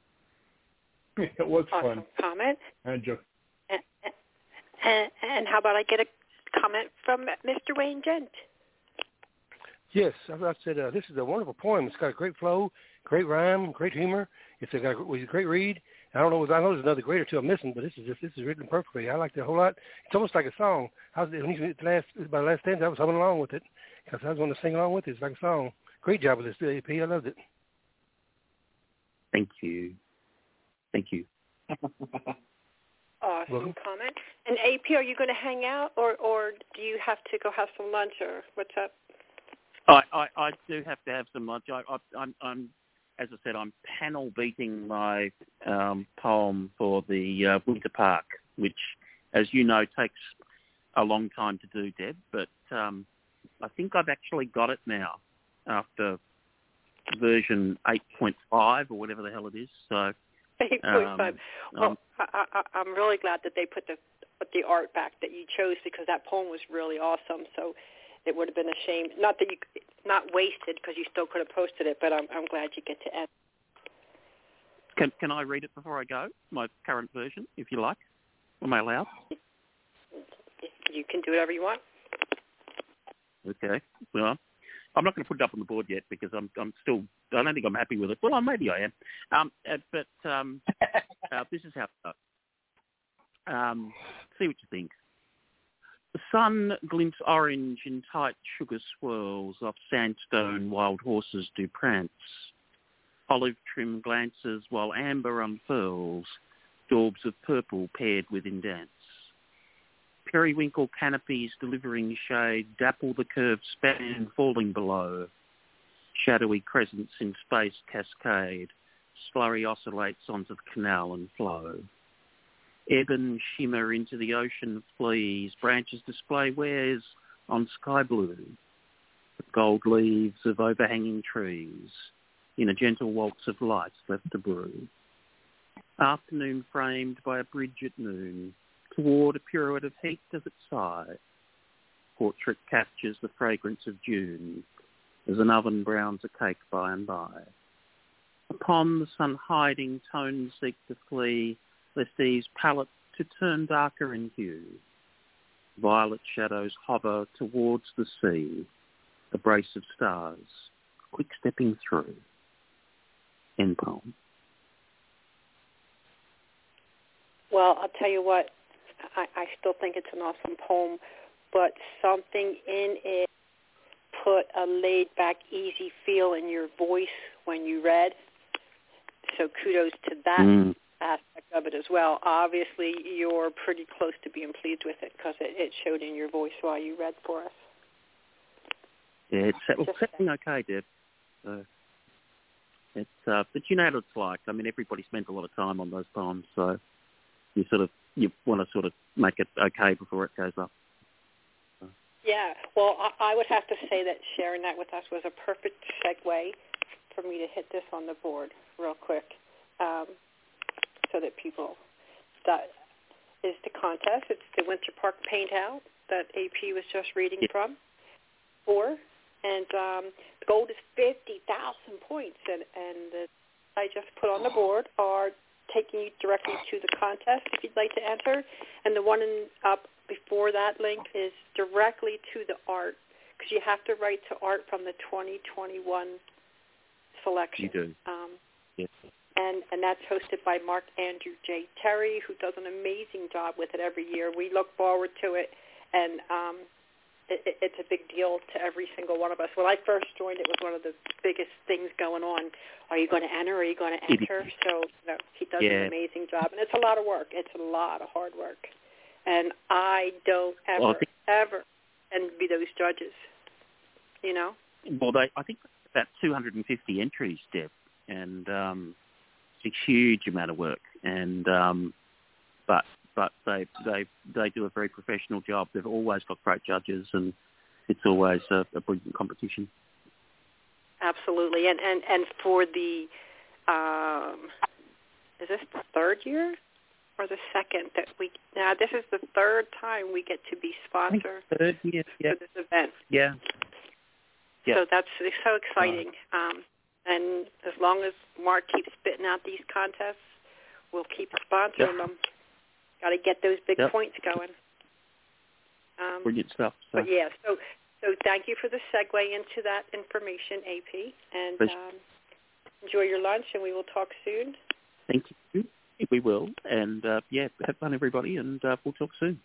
It was awesome fun. Comment. I enjoyed. And, and, and how about I get a comment from Mister Wayne Gent? Yes, I said uh, this is a wonderful poem. It's got a great flow, great rhyme, great humor. It's a, got a, it's a great read. I don't know. I know there's another grade or two I'm missing, but this is just this is written perfectly. I liked it a whole lot. It's almost like a song. I was when you last by the last stanza, I was humming along with it because I was going to sing along with it. It's like a song. Great job with this, A P. I loved it. Thank you. Thank you. Awesome Welcome. comment. And A P, are you going to hang out, or or do you have to go have some lunch, or what's up? I, I, I do have to have some lunch. I, I, I'm, I'm, as I said, I'm panel beating my um, poem for the uh, Winter Park, which, as you know, takes a long time to do, Deb. But um, I think I've actually got it now after version eight point five or whatever the hell it is. So eight point five. Um, well, um, I, I, I'm really glad that they put the put the art back that you chose, because that poem was really awesome. So it would have been a shame, not that you, not wasted, because you still could have posted it, but I'm, I'm glad you get to end. Can Can I read it before I go? My current version, if you like. Am I allowed? You can do whatever you want. Okay. Well, I'm not going to put it up on the board yet because I'm I'm still I don't think I'm happy with it. Well, maybe I am. Um, uh, but um, uh, this is how it goes. Um, see what you think. The sun glints orange in tight sugar swirls off sandstone wild horses do prance. Olive trim glances while amber unfurls, daubs of purple paired with indents. Periwinkle canopies delivering shade dapple the curved span falling below. Shadowy crescents in space cascade, slurry oscillates onto the canal and flow. Ebon shimmer into the ocean flees, branches display wares on sky blue. The gold leaves of overhanging trees, in a gentle waltz of light left to brew. Afternoon framed by a bridge at noon, toward a pirouette of heat does it sigh. Portrait captures the fragrance of June, as an oven browns a cake by and by. Upon the sun hiding tones seek to flee, lest these palette to turn darker in hue. Violet shadows hover towards the sea, a brace of stars, quick stepping through. End poem. Well, I'll tell you what, I, I still think it's an awesome poem, but something in it put a laid-back, easy feel in your voice when you read. So kudos to that mm. aspect of it as well. Obviously, you're pretty close to being pleased with it because it, it showed in your voice while you read for us. Yeah, it's well, setting okay, Deb. So it's, uh, but you know what it's like. I mean, everybody spends a lot of time on those poems, so you sort of you want to sort of make it okay before it goes up. So. Yeah, well, I, I would have to say that sharing that with us was a perfect segue for me to hit this on the board real quick, um, so that people. That is the contest. It's the Winter Park Paint Out that A P was just reading yeah. from. For. And um, the gold is fifty thousand points, and, and the I just put on the board are taking you directly to the contest if you'd like to enter. And the one in, up before that link is directly to the art, because you have to write to art from the twenty twenty-one selection. You do. Um, yes. And, and that's hosted by Mark Andrew J. Terry, who does an amazing job with it every year. We look forward to it, and um, It, it, it's a big deal to every single one of us. When I first joined, it was one of the biggest things going on. Are you going to enter? Are you going to enter? So you know, he does yeah. an amazing job, and it's a lot of work. It's a lot of hard work, and I don't ever, well, I think, ever envy those judges. You know. Well, they, I think about two hundred fifty entries, Deb, and um, it's a huge amount of work. And um, but. But they they they do a very professional job. They've always got great judges, and it's always a, a brilliant competition. Absolutely, and and and for the um, is this the third year or the second that we now? This is the third time we get to be sponsor third year, yeah. for this event. Yeah. yeah. So that's so exciting. Um, and as long as Mark keeps spitting out these contests, we'll keep sponsoring yeah. them. Got to get those big yep. points going. Um, Brilliant stuff. So. But yeah, so so thank you for the segue into that information, A P, and um, enjoy your lunch, and we will talk soon. Thank you. We will, and uh, yeah, have fun, everybody, and uh, we'll talk soon.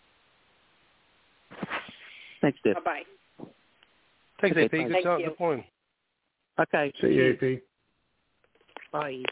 Thanks, Deb. Bye bye. Thanks, okay, A P. Good Thank job. you. Good point. Okay. See you, A P. Bye.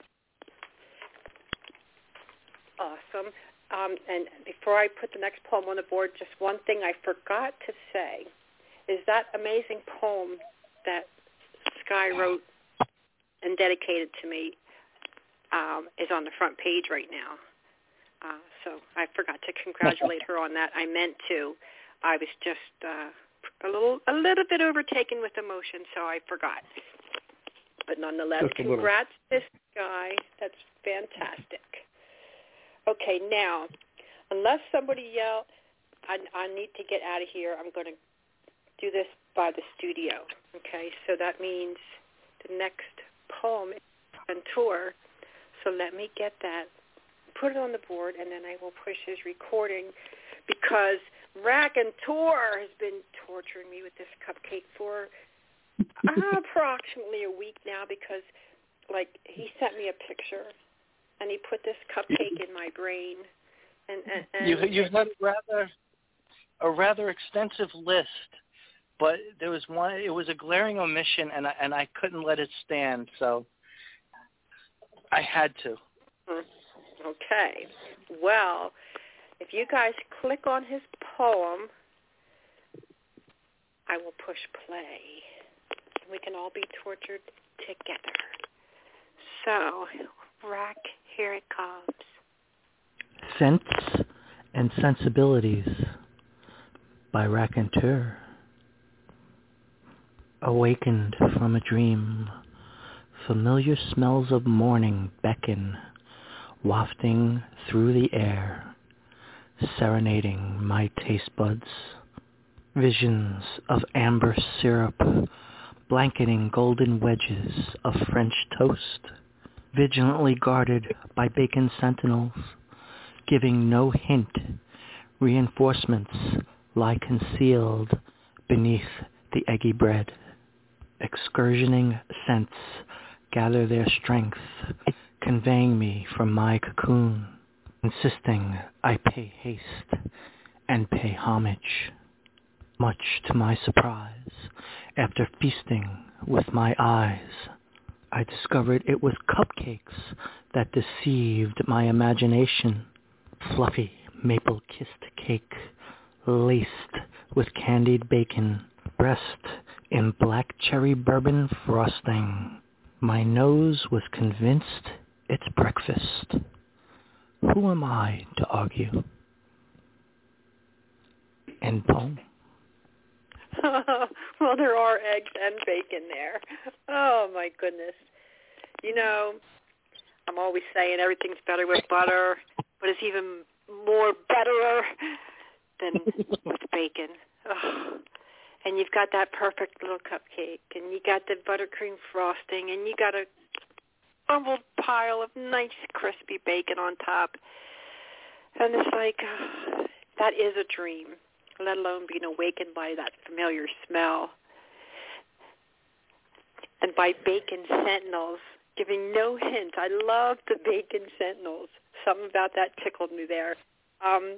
Awesome. Um, and before I put the next poem on the board, just one thing I forgot to say is that amazing poem that Sky wrote and dedicated to me um, is on the front page right now. Uh, so I forgot to congratulate her on that. I meant to. I was just uh, a little a little bit overtaken with emotion, so I forgot. But nonetheless, congrats to this guy. That's fantastic. Okay, now, unless somebody yells, I, I need to get out of here. I'm going to do this by the studio. Okay, so that means the next poem is on tour. So let me get that, put it on the board, and then I will push his recording, because Rack and Tour has been torturing me with this cupcake for uh, approximately a week now, because, like, he sent me a picture. And he put this cupcake in my brain. And, and, and you you had a rather a rather extensive list, but there was one. It was a glaring omission, and I, and I couldn't let it stand. So I had to. Okay. Well, if you guys click on his poem, I will push play. We can all be tortured together. So, Rack, here it comes. Sense and Sensibilities by Raconteur. Awakened from a dream, familiar smells of morning beckon, wafting through the air, serenading my taste buds. Visions of amber syrup, blanketing golden wedges of French toast, vigilantly guarded by bacon sentinels, giving no hint, reinforcements lie concealed beneath the eggy bread. Excursioning scents gather their strength, conveying me from my cocoon, insisting I pay haste and pay homage. Much to my surprise, after feasting with my eyes, I discovered it was cupcakes that deceived my imagination. Fluffy maple-kissed cake, laced with candied bacon, dressed in black cherry bourbon frosting. My nose was convinced it's breakfast. Who am I to argue? End poem. Well, there are eggs and bacon there. Oh, my goodness. You know, I'm always saying everything's better with butter, but it's even more betterer than with bacon. Oh. And you've got that perfect little cupcake, and you got the buttercream frosting, and you got a crumbled pile of nice crispy bacon on top. And it's like, uh, that is a dream, let alone being awakened by that familiar smell. And by bacon sentinels, giving no hint. I love the bacon sentinels. Something about that tickled me there. Um,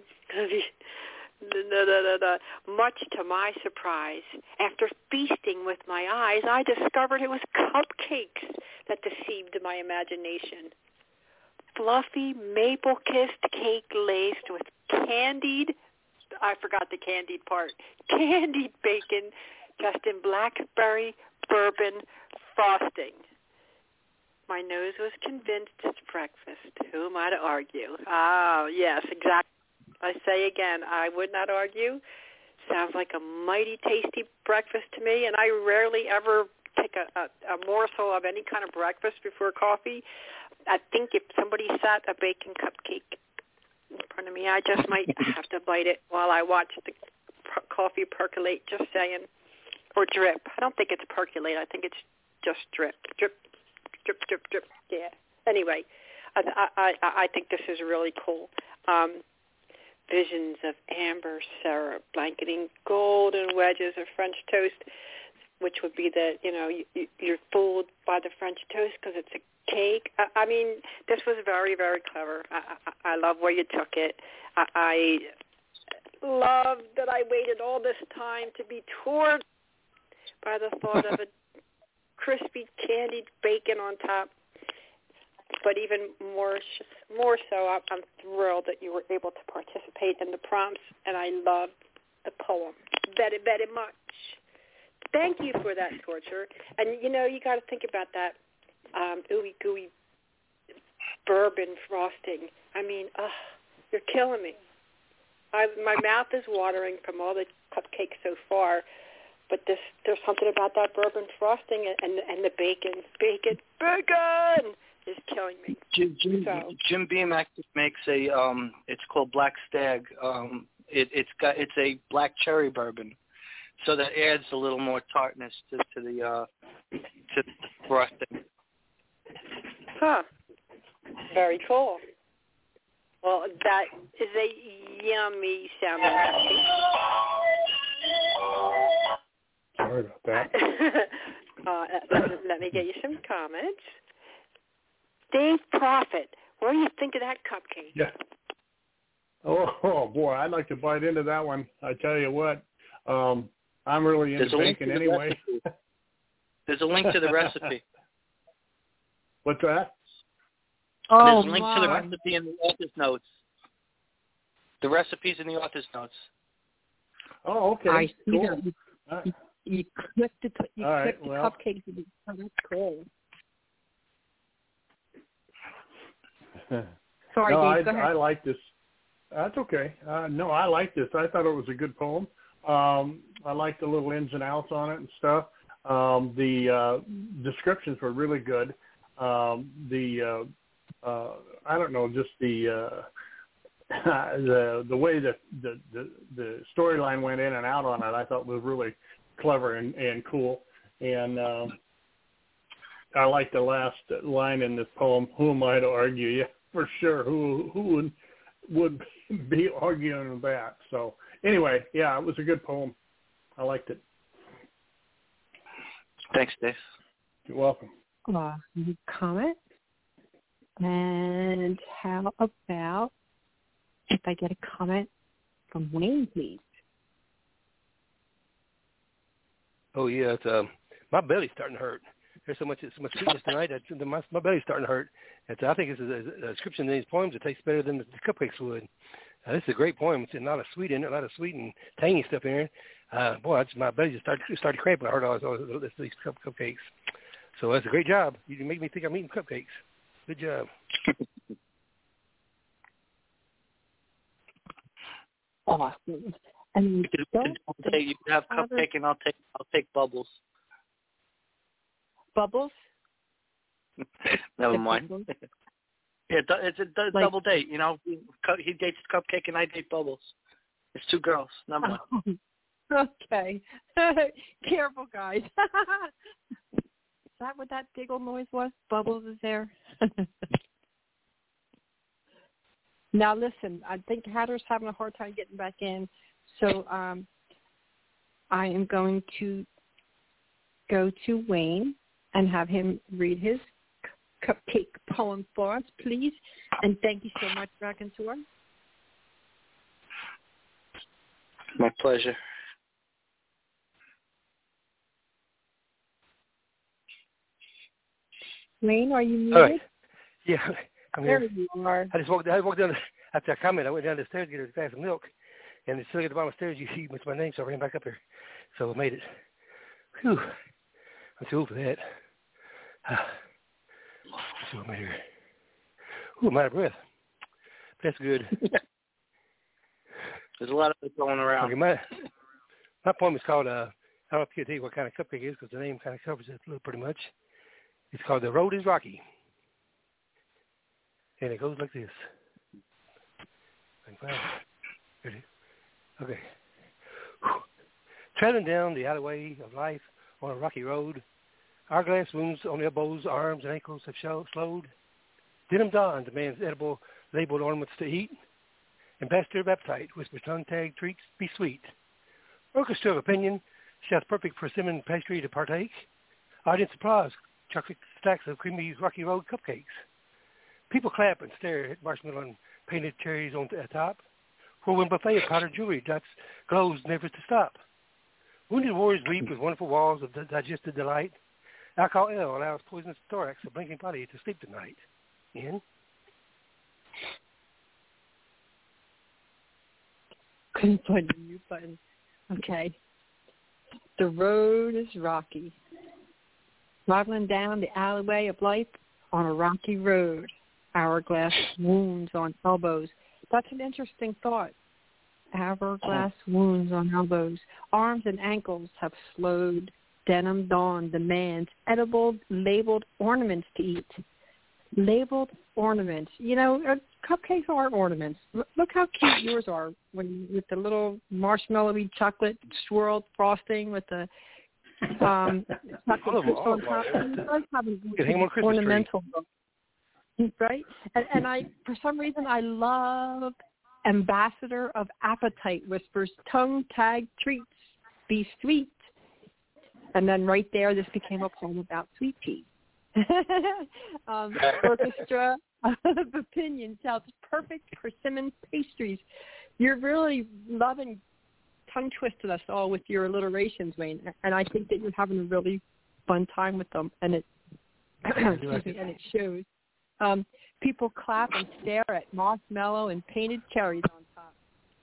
da, da, da, da. Much to my surprise, after feasting with my eyes, I discovered it was cupcakes that deceived my imagination. Fluffy maple-kissed cake laced with candied, I forgot the candied part, candied bacon dressed in blackberry bourbon frosting. My nose was convinced it's breakfast. Who am I to argue? Ah, yes, exactly. I say again, I would not argue. Sounds like a mighty tasty breakfast to me, and I rarely ever take a, a, a morsel of any kind of breakfast before coffee. I think if somebody sat a bacon cupcake in front of me, I just might have to bite it while I watch the per- coffee percolate, just saying, or drip. I don't think it's percolate. I think it's just drip, drip, drip, drip, drip. Yeah. Anyway, I, I, I, I think this is really cool. Um, visions of amber syrup blanketing golden wedges of French toast, which would be the, you know, you, you're fooled by the French toast because it's a cake. I, I mean, this was very, very clever. I, I, I love where you took it. I, I love that I waited all this time to be toured by the thought of a crispy candied bacon on top. But even more more so, I'm thrilled that you were able to participate in the prompts, and I love the poem very, very much. Thank you for that, Torture. And, you know, you got to think about that um, ooey gooey bourbon frosting. I mean, uh, you're killing me. I, my mouth is watering from all the cupcakes so far, but this there's something about that bourbon frosting and, and, and the bacon. Bacon, bacon! Is killing me. Jim, Jim, so. Jim Beam actually makes a. Um, it's called Black Stag. Um, it, it's got it's a black cherry bourbon, so that adds a little more tartness to, to the uh, to the frosting. Huh. Very cool. Well, that is a yummy sounding cupcake. Sorry about that. uh, let, let me get you some comments. Dave Prophet, what do you think of that cupcake? Yeah. Oh, oh boy, I'd like to bite into that one. I tell you what, um, I'm really into bacon anyway. There's a link to the recipe. What's that? Oh, There's a link my. to the recipe in the author's notes. The recipe's in the author's notes. Oh, okay. I see cool. that. You, uh, you, you clicked the, you All clicked right, the well. cupcakes. And oh, that's cool. Sorry, no, Dave, I, go ahead. I like this. That's okay. Uh, no, I like this. I thought it was a good poem. Um, I like the little ins and outs on it and stuff. Um, the uh, descriptions were really good. Um, the uh, uh, I don't know, just the uh, the the way that the the, the storyline went in and out on it, I thought was really clever and, and cool. And um, I like the last line in this poem. Who am I to argue? Yeah, for sure. Who who would would be arguing that? So anyway, yeah, it was a good poem. I liked it. Thanks, Dave. You're welcome. Uh, comment. And how about if I get a comment from Wayne, please? Oh yeah, it's um, my belly's starting to hurt. There's so much so much sweetness tonight that my my belly's starting to hurt. And so I think it's a, a description in these poems that tastes better than the cupcakes would. Uh, this is a great poem. It's a lot of sweet in it, a lot of sweet and tangy stuff in there. Uh, boy, I just, my belly just started started cramping. I heard all, all, all these cup, cupcakes. So that's a great job. You can make me think I'm eating cupcakes. Good job. Awesome. And you can you can have cupcake, and I'll take I'll take bubbles. Bubbles? Never mind. Yeah, it's a d- like, double date. You know, he dates Cupcake, and I date Bubbles. It's two girls. Never mind. Oh, okay. Careful, guys. Is that what that giggle noise was? Bubbles is there. Now, listen, I think Hatter's having a hard time getting back in, so um, I am going to go to Wayne and have him read his cupcake poem for us, please. And thank you so much, Raconteur. My pleasure. Wayne, are you muted? All right. Yeah, I'm there here. you are. I just walked. I walked down the, after I commented. I went down the stairs to get a glass of milk, and it's still at the bottom of the stairs. You see, what's my name? So I ran back up here. So I made it. Whew. I'm too old for that. So I made her. Ooh, I'm out of breath. That's good. There's a lot of it going around. Okay, my my poem is called. Uh, I don't know if I can tell you what kind of cupcake it is because the name kind of covers it a little pretty much. It's called "The Road Is Rocky," and it goes like this. Ready? Okay. Whew. Traveling down the alleyway of life on a rocky road, hourglass wounds on elbows, arms, and ankles have show, slowed. Denim Don demands edible labeled ornaments to eat. Ambassador of appetite whispers tongue-tagged treats be sweet. Orchestra of opinion shouts perfect persimmon pastry to partake. Audience applause, chocolate stacks of creamy rocky road cupcakes. People clap and stare at marshmallow and painted cherries on the top. Whirlwind buffet of powdered jewelry dots glows never to stop. Wounded warriors weep with wonderful walls of digested delight. Alcohol L allows poisonous thorax a blinking body to sleep tonight. In. Couldn't find the mute button. Okay. The road is rocky. Traveling down the alleyway of life on a rocky road. Hourglass wounds on elbows. That's an interesting thought. Hourglass wounds on elbows. Arms and ankles have slowed. Denim Dawn demands edible labeled ornaments to eat. Labeled ornaments. You know, uh, cupcakes are ornaments. L- look how cute yours are when with the little marshmallowy chocolate swirled frosting with the um, chocolate chips on top. It does have an ornamental look, right? And, and I, for some reason, I love Ambassador of Appetite whispers tongue-tagged treats be sweet. And then right there, this became a poem about sweet peas. um, orchestra of opinion shouts perfect persimmon pastries. You're really loving tongue twisting us all with your alliterations, Wayne, and I think that you're having a really fun time with them, and it excuse me, and it shows. Um, people clap and stare at marshmallow and painted cherries on top.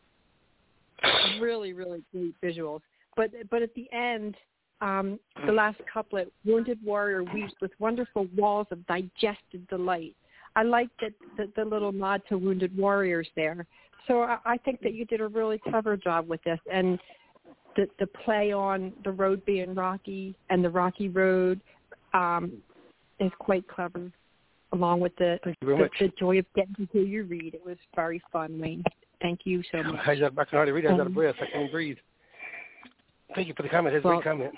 Really, really great visuals. But but at the end. Um, the last couplet, wounded warrior weeps with wonderful walls of digested delight. I like that the, the little nod to wounded warriors there. So I, I think that you did a really clever job with this. And the, the play on the road being rocky and the rocky road um, is quite clever, along with the, the, the joy of getting to hear you read. It was very fun, Wayne. Thank you so much. I can hardly read. I was out of breath. I can't breathe. Thank you for the comment. It's a well, great comment.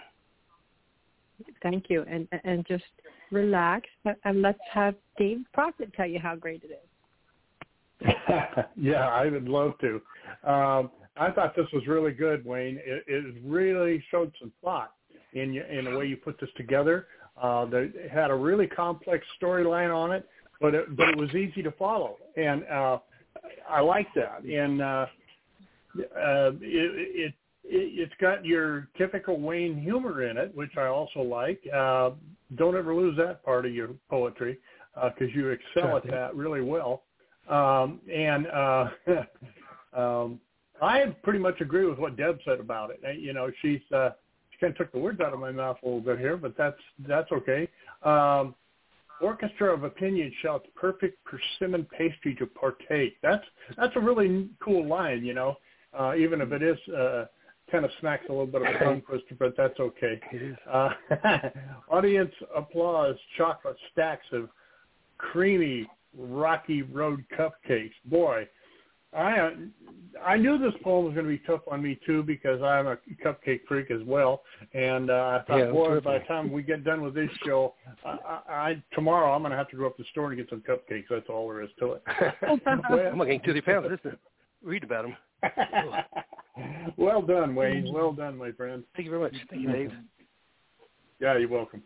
Thank you, and and just relax, and let's have Dave Crockett tell you how great it is. Yeah, I would love to. Um, I thought this was really good, Wayne. It, it really showed some thought in you, in the way you put this together. Uh, it had a really complex storyline on it, but it, but it was easy to follow, and uh, I like that. And uh, uh, it, it it's got your typical Wayne humor in it, which I also like. Uh, don't ever lose that part of your poetry because uh, you excel at that really well. Um, and uh, um, I pretty much agree with what Deb said about it. You know, she's uh, she kind of took the words out of my mouth a little bit here, but that's that's okay. Um, Orchestra of opinion shouts perfect persimmon pastry to partake. That's that's a really cool line, you know, uh, even if it is uh, kind of smacks a little bit of a tongue twister, but that's okay. Uh, audience applause, chocolate stacks of creamy Rocky Road cupcakes. Boy, I I knew this poem was going to be tough on me too because I'm a cupcake freak as well, and uh, I thought, yeah, boy, by the time we get done with this show, I, I, I tomorrow I'm going to have to go up to the store and get some cupcakes. That's all there is to it. Well, I'm going to get two pounds. Listen, read about them. Well done, Wayne. Well done, my friend. Thank you very much. Thank you, Dave. Yeah, you're welcome.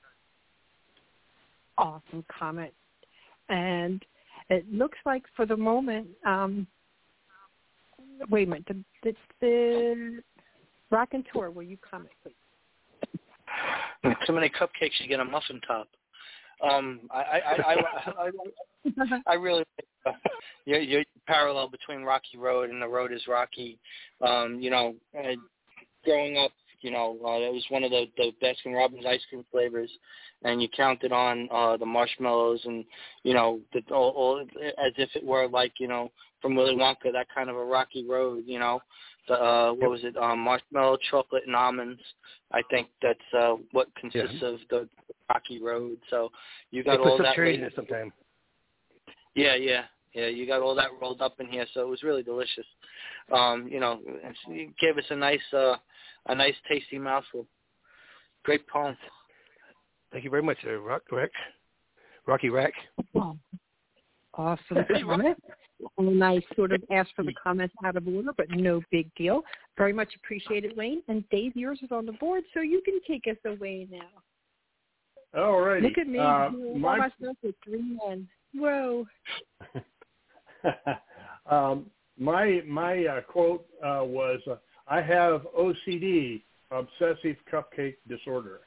Awesome comment, and it looks like for the moment. Um, Wait a minute. The, the, the Raconteur, will you comment, please? Too many cupcakes, you get a muffin top. Um, I, I, I, I, I, I really uh, your, your parallel between Rocky Road and The Road is Rocky. Um, you know, uh, growing up, you know, uh, it was one of the, the Baskin Robbins ice cream flavors, and you counted on uh, the marshmallows and, you know, the, all, all, as if it were like, you know, from Willy Wonka, that kind of a rocky road, you know. The, uh, what was it, um, marshmallow, chocolate, and almonds. I think that's uh, what consists yeah. of the rocky road. So you got all that. Cherries in it sometime. Yeah, yeah. Yeah, you got all that rolled up in here, so it was really delicious. Um, you know, it gave us a nice, uh, a nice, tasty mouthful. Great poem. Thank you very much, uh, Rock, Rack, Rocky Rack. Oh, awesome comment. And I sort of asked for the comments out of order, but no big deal. Very much appreciated, Wayne. And Dave, yours is on the board, so you can take us away now. All righty. Look at me. Uh, doing my... myself with three men. Whoa. um, my my uh, quote uh, was, uh, I have O C D, obsessive cupcake disorder.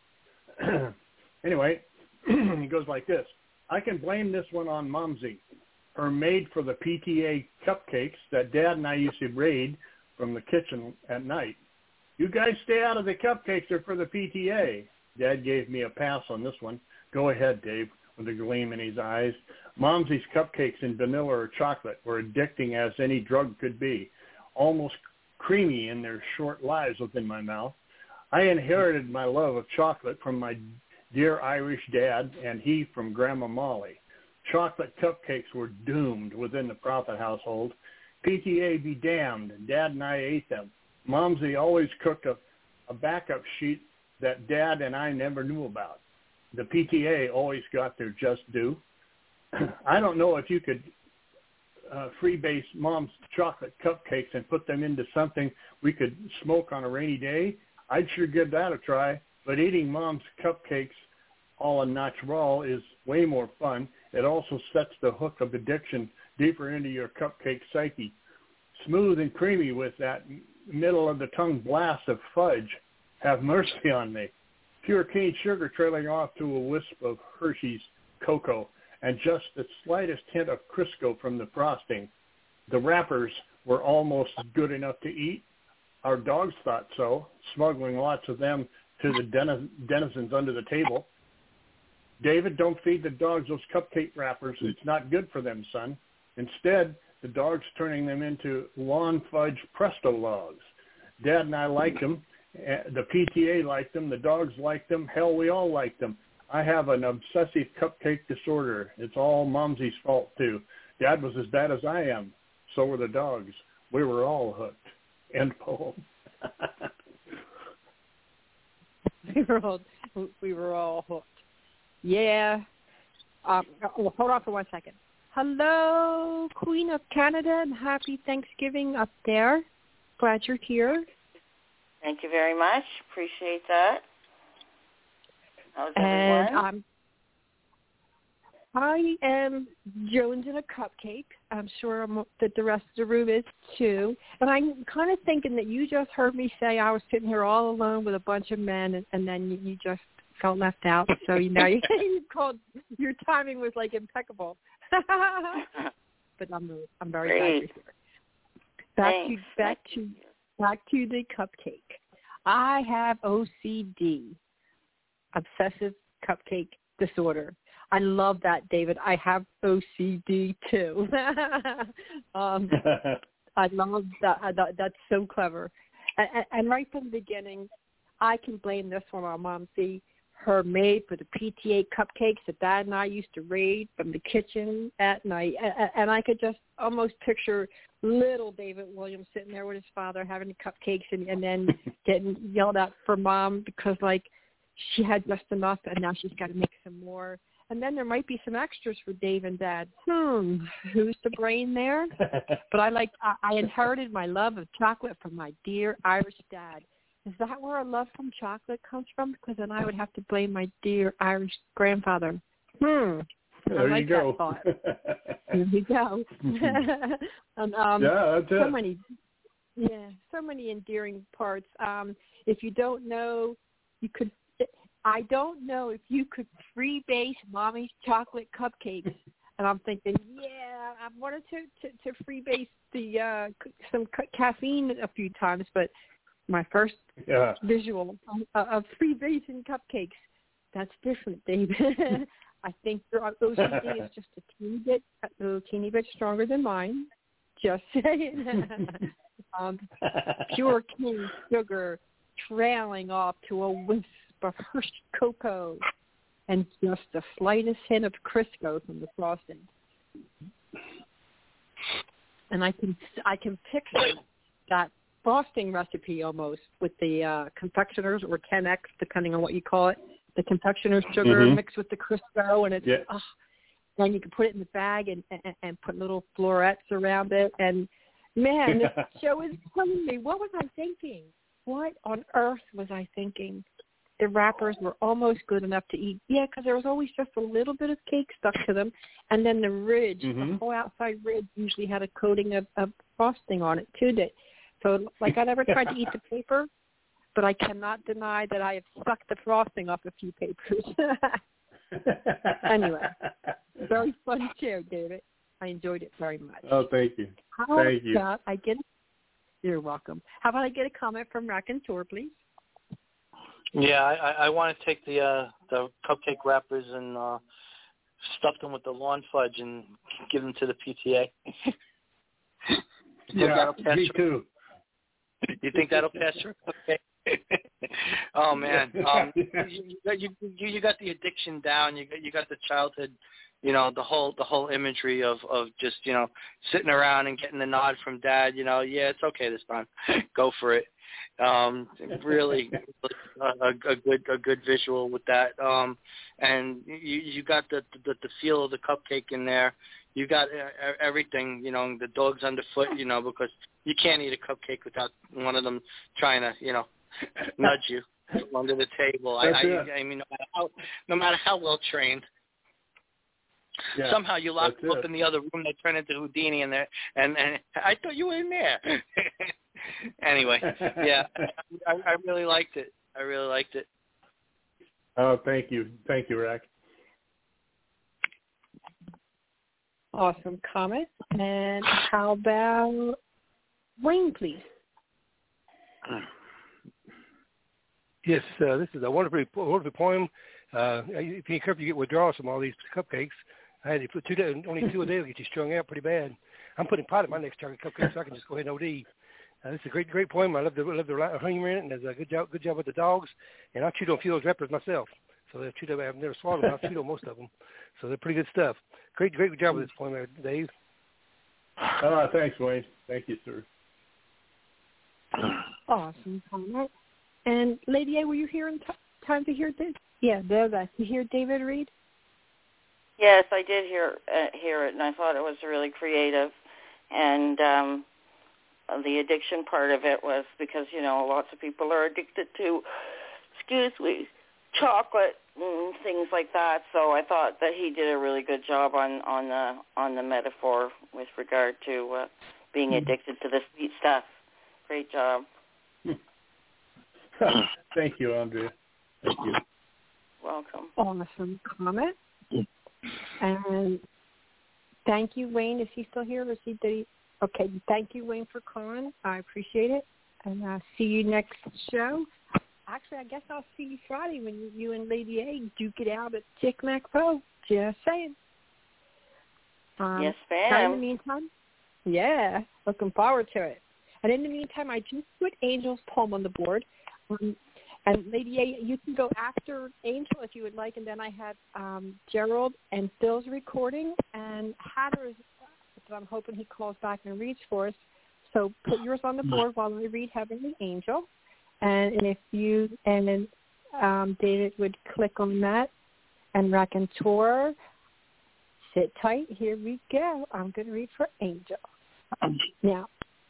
Anyway, it goes like this. I can blame this one on Momsy, her made for the P T A cupcakes that Dad and I used to raid from the kitchen at night. You guys stay out of the cupcakes, they're for the P T A. Dad gave me a pass on this one. Go ahead, Dave, with a gleam in his eyes. Momsy's cupcakes in vanilla or chocolate were addicting as any drug could be, almost creamy in their short lives within my mouth. I inherited my love of chocolate from my dear Irish dad, and he from Grandma Molly. Chocolate cupcakes were doomed within the Prophet household. P T A be damned, Dad and I ate them. Momsy always cooked a, a backup sheet that Dad and I never knew about. The P T A always got their just due. I don't know if you could uh, freebase Mom's chocolate cupcakes and put them into something we could smoke on a rainy day. I'd sure give that a try. But eating Mom's cupcakes all en natural is way more fun. It also sets the hook of addiction deeper into your cupcake psyche. Smooth and creamy with that middle of the tongue blast of fudge. Have mercy on me. Pure cane sugar trailing off to a wisp of Hershey's cocoa and just the slightest hint of Crisco from the frosting. The wrappers were almost good enough to eat. Our dogs thought so, smuggling lots of them to the den- denizens under the table. David, don't feed the dogs those cupcake wrappers. It's not good for them, son. Instead, the dog's turning them into lawn fudge Presto logs. Dad and I liked them. The P T A liked them. The dogs liked them. Hell, we all liked them. I have an obsessive cupcake disorder. It's all Momsy's fault, too. Dad was as bad as I am. So were the dogs. We were all hooked. End poem. we were all we were all hooked. Yeah. Um, well, hold on for one second. Hello, Queen of Canada, and happy Thanksgiving up there. Glad you're here. Thank you very much. Appreciate that. How's and, everyone? Um, I am jonesing a cupcake. I'm sure I'm, that the rest of the room is too. And I'm kind of thinking that you just heard me say I was sitting here all alone with a bunch of men, and, and then you, you just felt left out. So you know, you, you called. Your timing was like impeccable. But I'm I'm very Great. glad you're here. Back Thanks. to back to back to the cupcake. I have O C D, obsessive cupcake disorder. I love that, David. I have O C D too. um, I love that. I, that. That's so clever. And, and right from the beginning, I can blame this one on Mom. See, her maid for the P T A cupcakes that Dad and I used to raid from the kitchen at night. And, and I could just almost picture little David Williams sitting there with his father having cupcakes and, and then getting yelled at for Mom because, like, she had just enough and now she's got to make some more. And then there might be some extras for Dave and Dad. Hmm, who's the brain there? But I like I, I inherited my love of chocolate from my dear Irish dad. Is that where our love from chocolate comes from? Because then I would have to blame my dear Irish grandfather. Hmm. There I like you go. that thought. There you go. and, um, yeah, that's so it. many, yeah, so many endearing parts. Um, if you don't know, you could. I don't know if you could freebase Mommy's chocolate cupcakes. And I'm thinking, yeah, I've wanted to, to, to freebase the uh, some ca- caffeine a few times, but my first yeah. visual of, of freebasing cupcakes, that's different, David. I think your O C D is just a teeny bit, a little teeny bit stronger than mine. Just saying. um, pure cane sugar trailing off to a wisp of Hershey cocoa and just the slightest hint of Crisco from the frosting. And I can I can picture that frosting recipe almost with the uh, confectioner's or ten X, depending on what you call it, the confectioner's sugar mm-hmm. mixed with the Crisco, and it's yeah. oh, then you can put it in the bag and, and, and put little florets around it. And man, this show is telling me, what was I thinking? What on earth was I thinking? The wrappers were almost good enough to eat. Yeah, because there was always just a little bit of cake stuck to them. And then the ridge, mm-hmm. the whole outside ridge usually had a coating of, of frosting on it, too. That, so, like, I never tried to eat the paper, but I cannot deny that I have sucked the frosting off a few papers. Anyway, very fun show, David. I enjoyed it very much. Oh, thank you. How thank you. about I get, you're welcome. How about I get a comment from Raconteur, please? Yeah, I, I want to take the uh, the cupcake wrappers and uh, stuff them with the lawn fudge and give them to the P T A. Yeah, me too. You think that'll pass through? Okay. Oh man, um, you, you you you got the addiction down. You got you got the childhood, you know, the whole the whole imagery of of just, you know, sitting around and getting the nod from Dad. You know, yeah, it's okay this time. Go for it. Um, really a, a good a good visual with that. Um, and you you got the, the the feel of the cupcake in there. You got everything, you know, the dog's underfoot, you know, because you can't eat a cupcake without one of them trying to, you know, nudge you under the table. I, I, I mean, no matter how, no matter how well trained, yeah, somehow you lock them up it. in the other room. They turn into Houdini in there, and and I thought you were in there. Anyway, yeah, I, I really liked it. I really liked it. Oh, thank you, thank you, Rack. Awesome comment. And how about Wayne, please? Yes, uh, this is a wonderful, wonderful poem. Uh, if you're careful, you get withdrawals from all these cupcakes. I had to put two days, only two a day will get you strung out pretty bad. I'm putting pot in my next chocolate cupcake so I can just go ahead and O D. Uh, this is a great, great poem. I love the love the humor in it, and there's a good job, good job with the dogs. And I chewed on a few of those wrappers myself. So they've chewed on, I've never swallowed them. I've chewed on most of them. So they're pretty good stuff. Great, great job with this poem, Dave. Uh, thanks, Wayne. Thank you, sir. Awesome comment. And Lady A, were you here in t- time to hear this? Yeah, there, that. You hear David read? Yes, I did hear uh, hear it, and I thought it was really creative. And um, the addiction part of it was because, you know, lots of people are addicted to, excuse me, chocolate and things like that. So I thought that he did a really good job on, on the on the metaphor with regard to uh, being addicted to the sweet stuff. Great job. Thank you, Andrea. Thank you. Welcome. Awesome comment. And thank you, Wayne. Is he still here? Or is he, did he? Okay. Thank you, Wayne, for calling. I appreciate it. And I'll see you next show. Actually, I guess I'll see you Friday when you, you and Lady A duke it out at Chick Mac Pro. Just saying. Um, yes, ma'am. In the meantime, yeah, looking forward to it. And in the meantime, I just put Angel's poem on the board. Um, and Lady A, you can go after Angel if you would like. And then I had um, Gerald and Phil's recording. And Hatter's, I'm hoping he calls back and reads for us. So put yours on the board while I read Heavenly Angel. And, and if you and then um, David would click on that and Raconteur, sit tight. Here we go. I'm going to read for Angel. Now,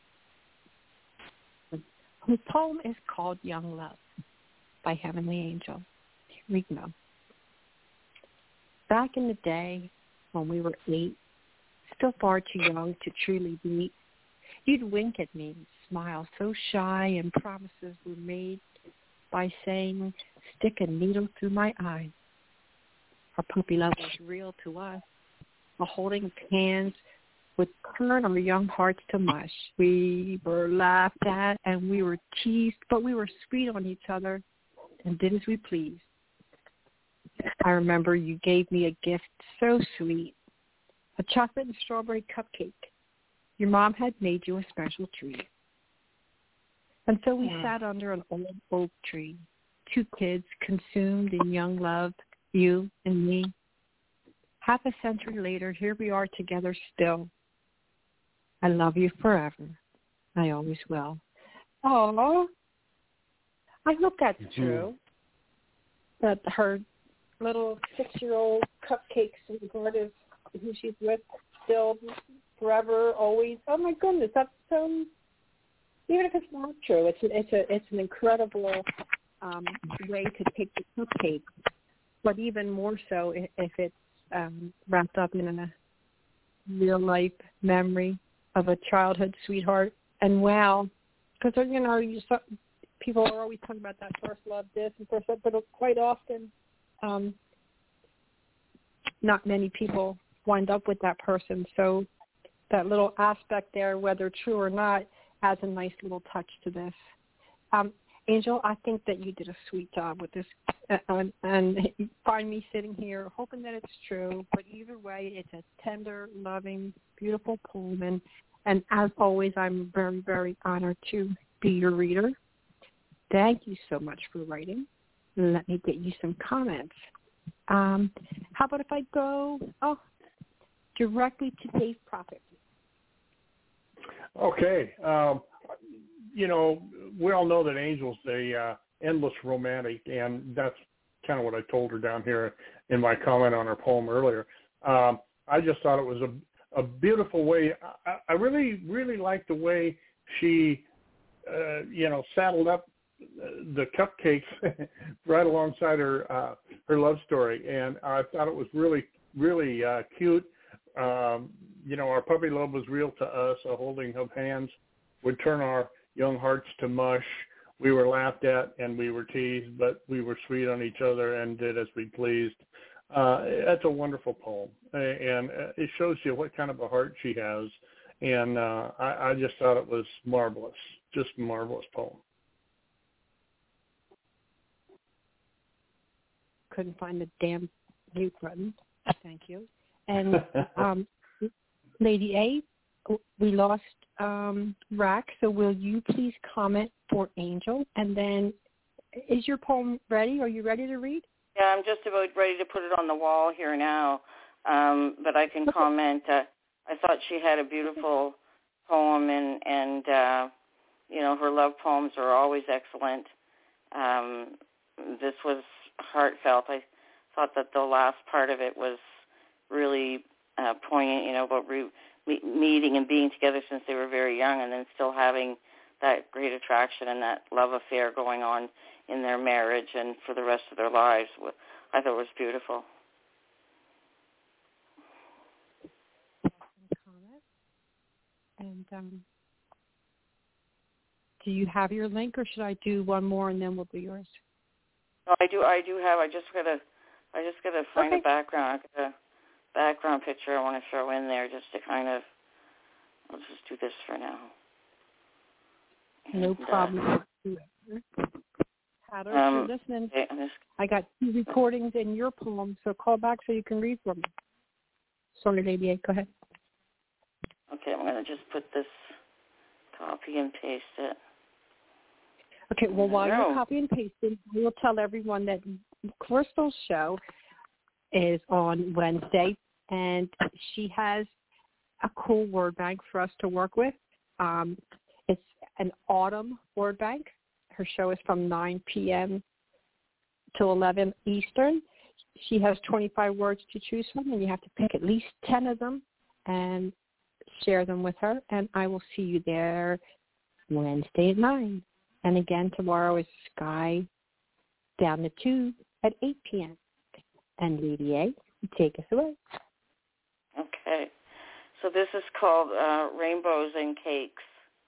the poem is called Young Love by Heavenly Angel. Here we go. Back in the day when we were eight, still far too young to truly meet, you'd wink at me and smile so shy, and promises were made by saying, stick a needle through my eye. Our puppy love was real to us. A holding hands would turn our young hearts to mush. We were laughed at and we were teased, but we were sweet on each other and did as we pleased. I remember you gave me a gift so sweet, a chocolate and strawberry cupcake. Your mom had made you a special treat. And so we yeah. sat under an old oak tree, two kids consumed in young love, you and me. Half a century later, here we are together still. I love you forever. I always will. Oh, I hope that's mm-hmm. true. That her little six-year-old cupcakes regarded who she's with still forever, always. Oh my goodness, that's um. Even if it's not true, it's a, it's a it's an incredible um, way to take the cupcake. But even more so if, if it's um, wrapped up in a real life memory of a childhood sweetheart. And wow, because you know, you saw, people are always talking about that first love, this and first love, but quite often, um, not many people wind up with that person. So that little aspect there, whether true or not, adds a nice little touch to this. Um, Angel, I think that you did a sweet job with this, uh, and, and you find me sitting here hoping that it's true, but either way, it's a tender, loving, beautiful poem, and, and as always, I'm very, very honored to be your reader. Thank you so much for writing. Let me get you some comments. Um, how about if I go oh, directly to Dave Prophet? Okay. Um, you know, we all know that Angel's a uh, endless romantic, and that's kind of what I told her down here in my comment on her poem earlier. Um, I just thought it was a, a beautiful way. I, I really, really liked the way she, uh, you know, saddled up the cupcakes right alongside her uh, her love story, and I thought it was really, really uh, cute. Um, you know, our puppy love was real to us. A holding of hands would turn our young hearts to mush. We were laughed at and we were teased, but we were sweet on each other and did as we pleased. Uh, that's a wonderful poem, and it shows you what kind of a heart she has. And uh, I, I just thought it was marvelous, just a marvelous poem. Couldn't find the damn mute button. Thank you. And um, Lady A, we lost um, Rack, so will you please comment for Angel? And then, is your poem ready? Are you ready to read? Yeah, I'm just about ready to put it on the wall here now, um, but I can comment. Uh, I thought she had a beautiful poem, and, and uh, you know, her love poems are always excellent. Um, this was heartfelt. I thought that the last part of it was really uh, poignant, you know, about re- me- meeting and being together since they were very young, and then still having that great attraction and that love affair going on in their marriage and for the rest of their lives. I thought it was beautiful. And um, do you have your link, or should I do one more and then we'll do yours? No, I do. I do have. I just gotta. I just gotta find okay. a background. I got a background picture I want to throw in there just to kind of. I'll just do this for now. No and, problem. Uh, Hatter, um, you're listening. okay, just, I got two recordings in your poem, so call back so you can read for me. Sorry, Lady A, go ahead. Okay, I'm going to just put this, copy and paste it. Okay, well, while No. you're copy and pasting, we'll tell everyone that Crystal's show is on Wednesday, and she has a cool word bank for us to work with. Um, it's an autumn word bank. Her show is from nine p.m. till eleven Eastern. She has twenty-five words to choose from, and you have to pick at least ten of them and share them with her, and I will see you there Wednesday at nine. And again, tomorrow is Sky Down the Tube at eight p.m. And Lady A, take us away. Okay. So this is called uh, Rainbows and Cakes.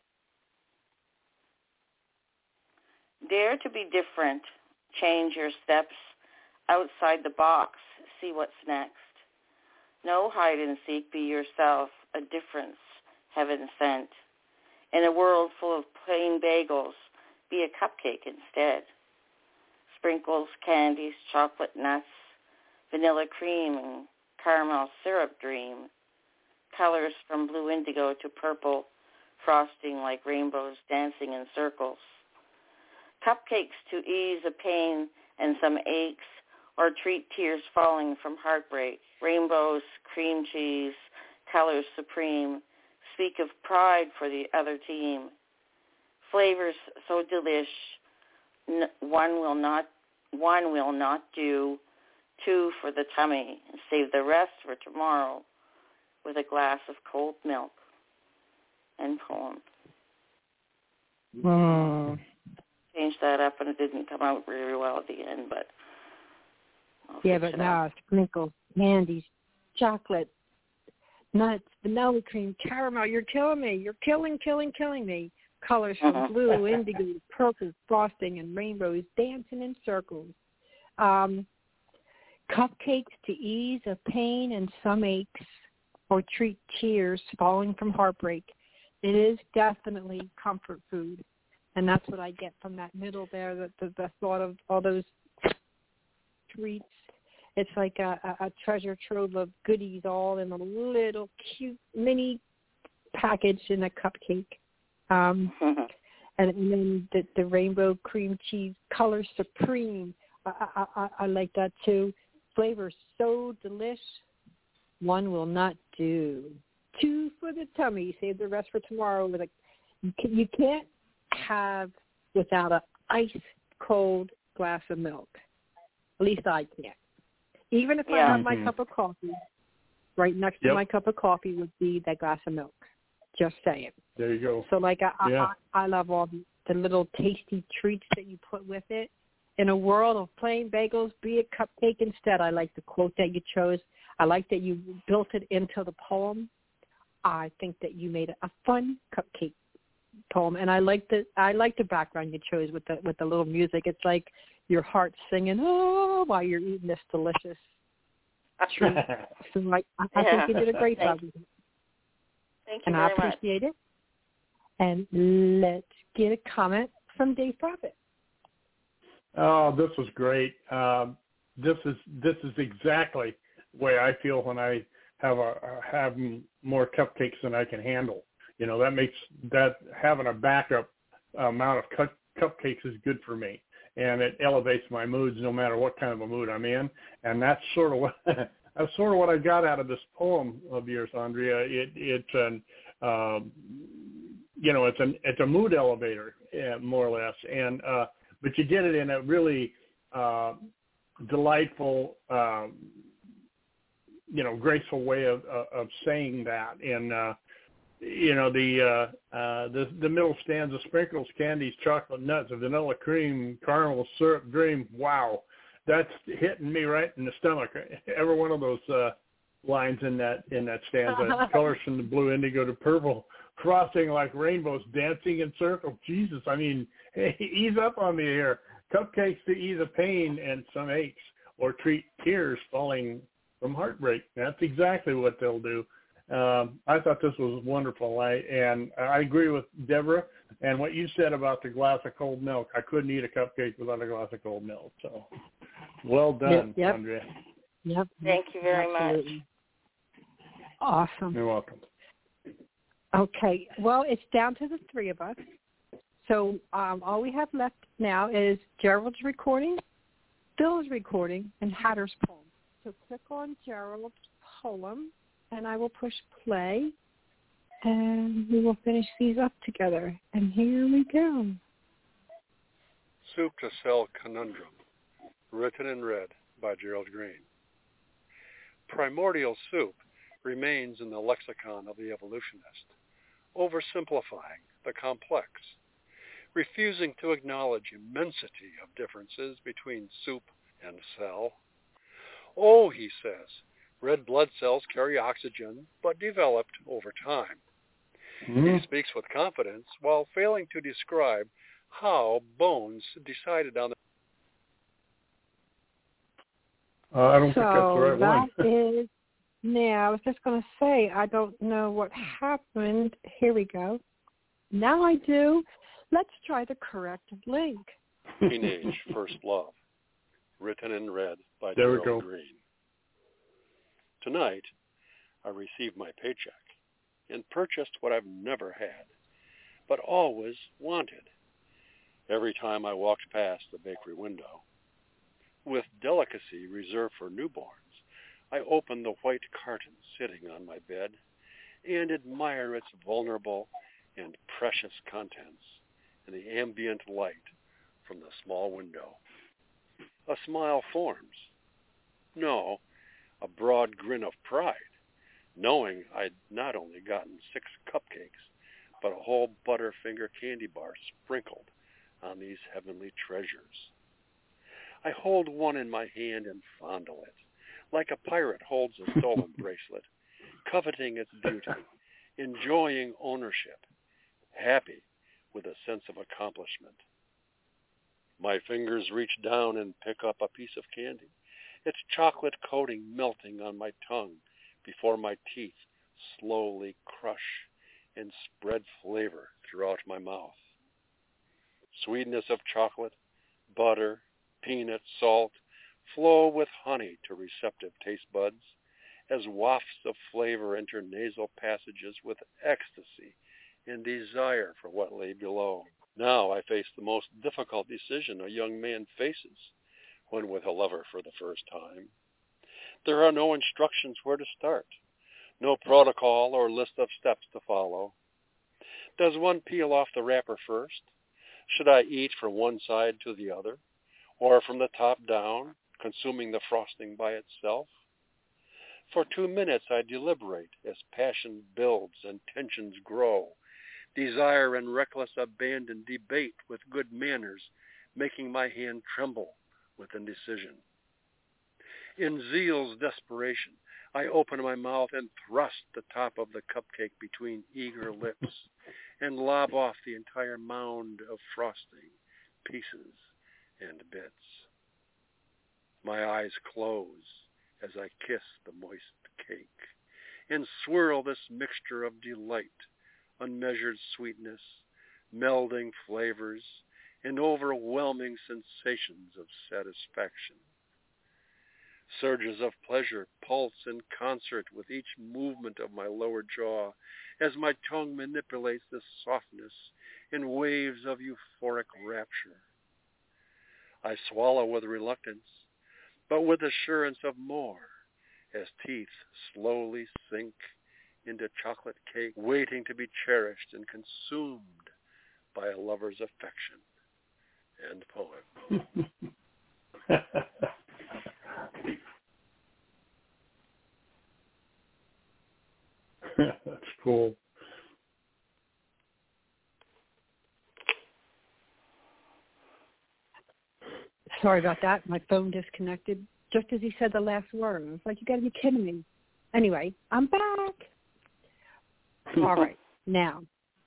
Dare to be different. Change your steps outside the box. See what's next. No hide and seek. Be yourself. A difference heaven sent. In a world full of plain bagels, be a cupcake instead. Sprinkles, candies, chocolate nuts, vanilla cream, and caramel syrup dream. Colors from blue indigo to purple, frosting like rainbows dancing in circles. Cupcakes to ease a pain and some aches, or treat tears falling from heartbreak. Rainbows, cream cheese, colors supreme. Speak of pride for the other team. Flavors so delish, n- one will not, one will not do. Two for the tummy, and save the rest for tomorrow with a glass of cold milk. End poem. Mm. Changed that up, and it didn't come out really well at the end, but I'll yeah, fix but it now up. sprinkles, candies, chocolate, nuts, vanilla cream, caramel. You're killing me. You're killing, killing, killing me. Colors from Uh-huh. blue, indigo, purple, frosting, and rainbows dancing in circles. Um, cupcakes to ease a pain and some aches, or treat tears falling from heartbreak. It is definitely comfort food, and that's what I get from that middle there, the, the, the thought of all those treats. It's like a, a, a treasure trove of goodies all in a little cute mini package in a cupcake. Um, and, and then the, the rainbow cream cheese, color supreme. I, I, I, I like that too. Flavor so delish, one will not do. Two for the tummy, save the rest for tomorrow. With a, you, can, you can't have without a ice cold glass of milk. At least I can't. Even if Yeah. I have my Mm-hmm. cup of coffee, right next to Yep. my cup of coffee would be that glass of milk. Just saying. There you go. So, like, I, Yeah. I, I love all the, the little tasty treats that you put with it. In a world of plain bagels, be a cupcake instead. I like the quote that you chose. I like that you built it into the poem. I think that you made a fun cupcake poem, and I like the I like the background you chose with the with the little music. It's like your heart singing oh while you're eating this delicious treat. So like, I, I Yeah. think you did a great Thank job with it. Thank you And very I appreciate it. And let's get a comment from Dave Prophet. Oh, this was great. Um, this is this is exactly the way I feel when I have a have more cupcakes than I can handle. You know, that makes that having a backup amount of cu- cupcakes is good for me, and it elevates my moods no matter what kind of a mood I'm in. And that's sort of what that's sort of what I got out of this poem of yours, Andrea. It it's an um, you know it's an it's a mood elevator, uh, more or less, and uh, but you did it in a really uh, delightful, um, you know, graceful way of, of saying that. And uh, you know, the uh, uh, the the middle stanza: sprinkles, candies, chocolate, nuts, vanilla cream, caramel syrup, dream. Wow, that's hitting me right in the stomach. Every one of those uh, lines in that in that stanza. Colors from the blue indigo to purple, frosting like rainbows, dancing in circles. Jesus, I mean, hey, ease up on me here. Cupcakes to ease a pain and some aches, or treat tears falling from heartbreak. That's exactly what they'll do. Um, I thought this was wonderful. I and I agree with Deborah and what you said about the glass of cold milk. I couldn't eat a cupcake without a glass of cold milk. So, well done, yep, yep. Andrea. Yep. Thank you very Absolutely. much. Awesome. You're welcome. Okay. Well, it's down to the three of us. So um, all we have left now is Gerald's recording, Phil's recording, and Hatter's poem. So click on Gerald's poem, and I will push play, and we will finish these up together. And here we go. Soup to Sell Conundrum, written in red by Gerald Green. Primordial soup remains in the lexicon of the evolutionist, oversimplifying the complex, refusing to acknowledge immensity of differences between soup and cell. Oh, he says, red blood cells carry oxygen, but developed over time. Mm. He speaks with confidence while failing to describe how Bones decided on the... Uh, I don't so think that's the right that one. is, now, I was just going to say, I don't know what happened. Here we go. Now I do. Let's try the correct link. Teenage First Love, written in red by there Gerald Green. Tonight, I received my paycheck and purchased what I've never had, but always wanted. Every time I walked past the bakery window, with delicacy reserved for newborns, I open the white carton sitting on my bed and admire its vulnerable and precious contents in the ambient light from the small window. A smile forms. No, a broad grin of pride, knowing I'd not only gotten six cupcakes, but a whole Butterfinger candy bar sprinkled on these heavenly treasures. I hold one in my hand and fondle it, like a pirate holds a stolen bracelet, coveting its beauty, enjoying ownership, happy with a sense of accomplishment. My fingers reach down and pick up a piece of candy, its chocolate coating melting on my tongue before my teeth slowly crush and spread flavor throughout my mouth. Sweetness of chocolate, butter, peanut, salt, flow with honey to receptive taste buds as wafts of flavor enter nasal passages with ecstasy and desire for what lay below. Now I face the most difficult decision a young man faces when with a lover for the first time. There are no instructions where to start, no protocol or list of steps to follow. Does one peel off the wrapper first? Should I eat from one side to the other, or from the top down, consuming the frosting by itself? For two minutes I deliberate as passion builds and tensions grow. Desire and reckless abandon debate with good manners, making my hand tremble with indecision. In zeal's desperation, I open my mouth and thrust the top of the cupcake between eager lips and lob off the entire mound of frosting, pieces, and bits. My eyes close as I kiss the moist cake and swirl this mixture of delight, unmeasured sweetness, melding flavors, and overwhelming sensations of satisfaction. Surges of pleasure pulse in concert with each movement of my lower jaw as my tongue manipulates this softness in waves of euphoric rapture. I swallow with reluctance, but with assurance of more, as teeth slowly sink into chocolate cake, waiting to be cherished and consumed by a lover's affection. End poem. That's cool. Sorry about that. My phone disconnected just as he said the last word. I was like, you got to be kidding me. Anyway, I'm back. All right. Now,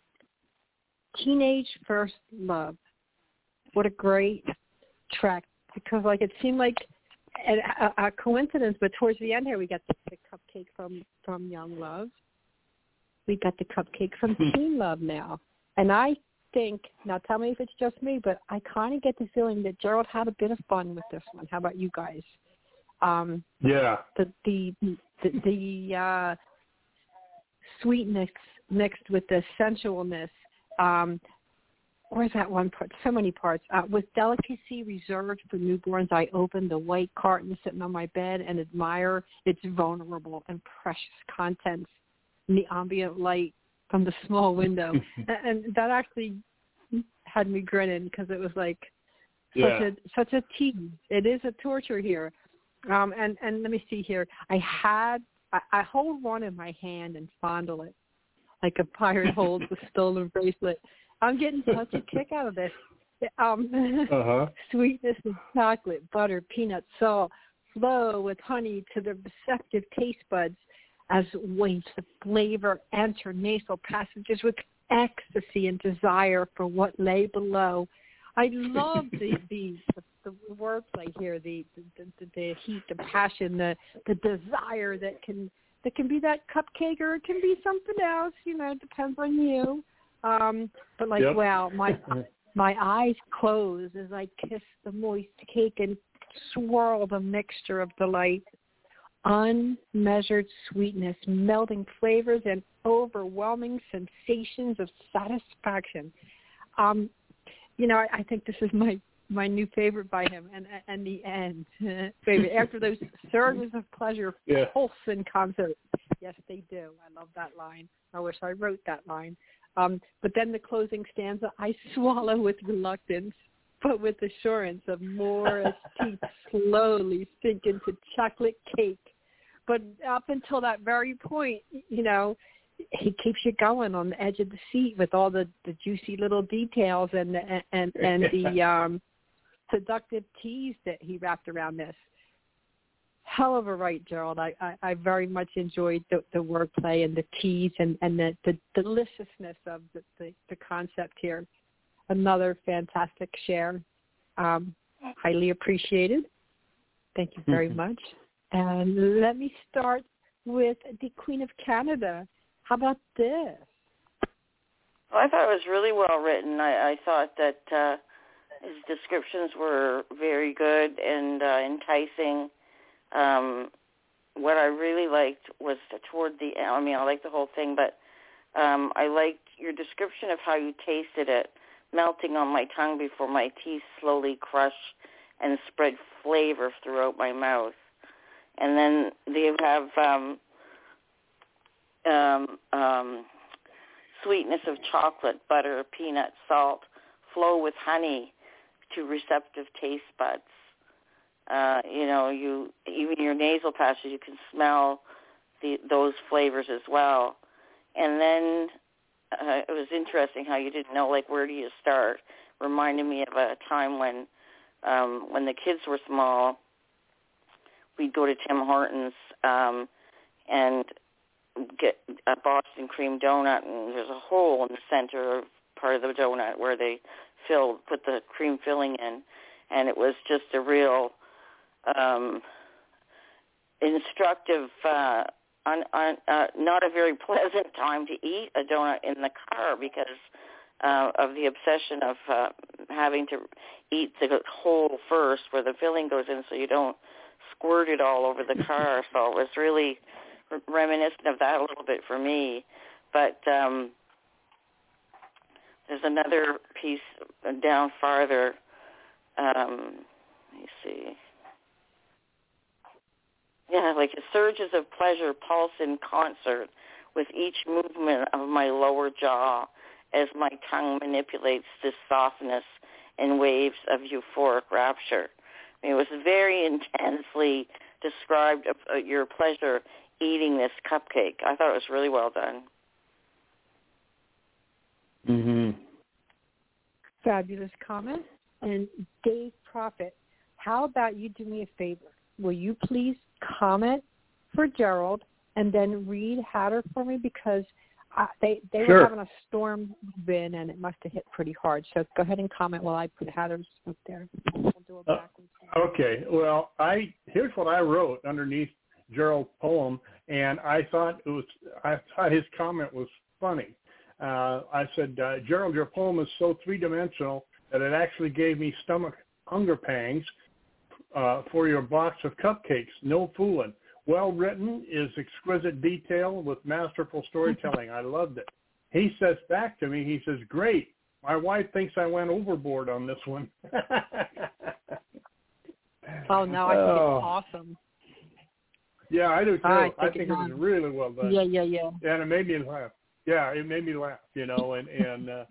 Teenage First Love. What a great track, because like it seemed like a, a coincidence, but towards the end here we got the, the cupcake from, from Young Love. We got the cupcake from Teen Love now. And I think, now tell me if it's just me, but I kind of get the feeling that Gerald had a bit of fun with this one. How about you guys? Um, yeah. The the the, the uh, sweetness mixed with the sensualness. Um, where's that one part? So many parts. Uh, with delicacy reserved for newborns, I open the white carton sitting on my bed and admire its vulnerable and precious contents in the ambient light from the small window. and, and that actually had me grinning because it was like yeah. such a such a tease. It is a torture here. Um, and, and let me see here. I had, I, I hold one in my hand and fondle it like a pirate holds a stolen bracelet. I'm getting such a kick out of this. Um, uh-huh. Sweetness of chocolate, butter, peanut, salt flow with honey to the receptive taste buds as waves of flavor enter nasal passages with ecstasy and desire for what lay below. I love the the, the, the wordplay here, the the, the the heat, the passion, the the desire that can that can be that cupcake or it can be something else. You know, it depends on you. Um, but like, yep. wow, my my eyes close as I kiss the moist cake and swirl the mixture of delight, unmeasured sweetness, melting flavors, and overwhelming sensations of satisfaction. Um, You know, I, I think this is my, my new favorite by him, and and the end favorite. After those surges of pleasure, yeah. pulse in concert. Yes, they do. I love that line. I wish I wrote that line. Um, but then the closing stanza, I swallow with reluctance, but with assurance of more as teeth slowly sink into chocolate cake. But up until that very point, you know, he keeps you going on the edge of the seat with all the, the juicy little details and the, and and the um, seductive tease that he wrapped around this. Hell of a right, Gerald. I, I, I very much enjoyed the, the wordplay and the tease and, and the, the deliciousness of the, the, the concept here. Another fantastic share. Um, highly appreciated. Thank you very much. And let me start with the Queen of Canada. How about this? Well, I thought it was really well written. I, I thought that uh, his descriptions were very good and uh, enticing. Um, what I really liked was toward the end. I mean, I liked the whole thing, but um, I liked your description of how you tasted it, melting on my tongue before my teeth slowly crush and spread flavor throughout my mouth. And then they have um, um, um, sweetness of chocolate, butter, peanut, salt, flow with honey to receptive taste buds. Uh, you know, you even your nasal passages, you can smell the, those flavors as well. And then uh, it was interesting how you didn't know, like, where do you start? Reminded me of a time when um, when the kids were small, we'd go to Tim Hortons um, and get a Boston cream donut, and there's a hole in the center of part of the donut where they filled, put the cream filling in, and it was just a real um, instructive, uh, on, on, uh, not a very pleasant time to eat a donut in the car because uh, of the obsession of uh, having to eat the hole first where the filling goes in so you don't squirt it all over the car. So it was really reminiscent of that a little bit for me. But um, there's another piece down farther. Um, let me see. Yeah, like surges of pleasure pulse in concert with each movement of my lower jaw as my tongue manipulates this softness in waves of euphoric rapture. I mean, it was very intensely described of uh, your pleasure eating this cupcake. I thought it was really well done. Mm-hmm. Fabulous comment. And Dave Prophet, how about you do me a favor? Will you please comment for Gerald and then read Hatter for me, because uh, they they sure. were having a storm bin and it must have hit pretty hard. So go ahead and comment while I put Hatter's up there. We'll do it backwards. Uh, okay. Well, I here's what I wrote underneath Gerald's poem, and I thought it was I thought his comment was funny. Uh, I said, uh, Gerald, your poem is so three-dimensional that it actually gave me stomach hunger pangs uh, for your box of cupcakes. No fooling. Well written is exquisite detail with masterful storytelling. I loved it. He says back to me, he says, great. My wife thinks I went overboard on this one. Oh, no, I think oh. it's awesome. Yeah, I do too. I think, I think it was really well done. Yeah, yeah, yeah. And it made me laugh. Yeah, it made me laugh, you know, and, and uh,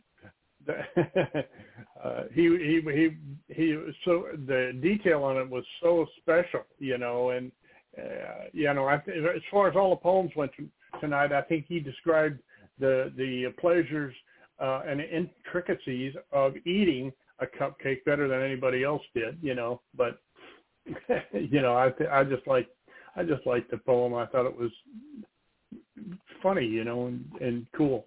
uh, he, he, he, he, so the detail on it was so special, you know, and, uh, you know, I th- as far as all the poems went to, tonight, I think he described the, the pleasures uh, and intricacies of eating a cupcake better than anybody else did, you know, but, you know, I, th- I just like, I just liked the poem. I thought it was funny, you know, and, and cool.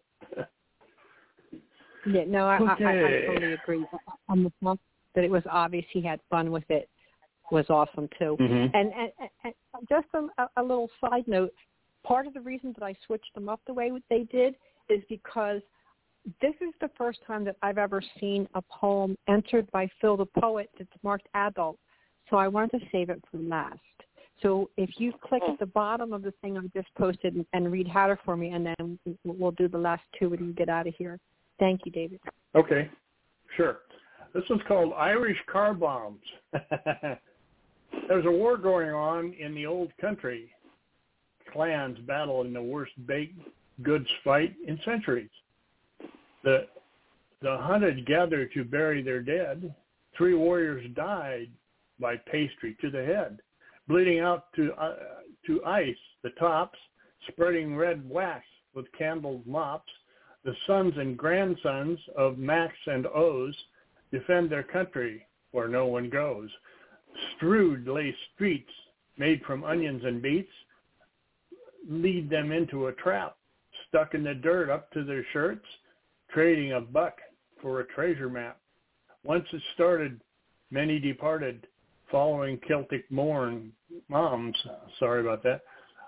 Yeah, no, I, okay. I, I totally agree. On the fact that it was obvious he had fun with it was awesome too. Mm-hmm. And, and, and just a, a little side note, part of the reason that I switched them up the way they did is because this is the first time that I've ever seen a poem entered by Phil the Poet that's marked adult. So I wanted to save it for last. So if you click at the bottom of the thing I just posted and, and read Hatter for me, and then we'll do the last two when you get out of here. Thank you, David. Okay, sure. This one's called Irish Car Bombs. There's a war going on in the old country. Clans battle in the worst baked goods fight in centuries. The, the hunted gather to bury their dead. Three warriors died by pastry to the head. Bleeding out to uh, to ice the tops, spreading red wax with candled mops. The sons and grandsons of Max and O's defend their country where no one goes. Strewed lay streets made from onions and beets, lead them into a trap, stuck in the dirt up to their shirts, trading a buck for a treasure map. Once it started, many departed, following Celtic morn moms, sorry about that.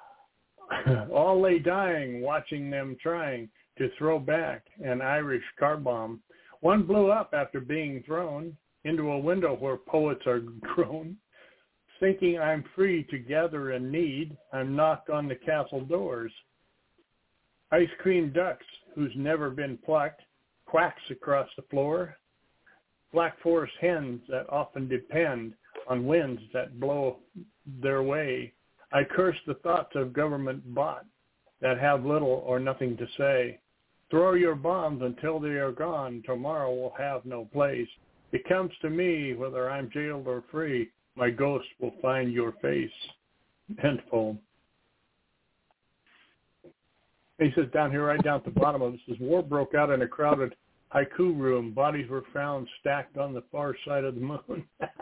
All lay dying, watching them trying to throw back an Irish car bomb. One blew up after being thrown into a window where poets are grown. Thinking I'm free to gather and need, I'm knocked on the castle doors. Ice cream ducks, who's never been plucked, quacks across the floor. Black forest hens that often depend on winds that blow their way. I curse the thoughts of government bought that have little or nothing to say. Throw your bombs until they are gone. Tomorrow will have no place. It comes to me, whether I'm jailed or free, my ghost will find your face. End poem. He says down here, right down at the bottom of it, says, war broke out in a crowded haiku room. Bodies were found stacked on the far side of the moon.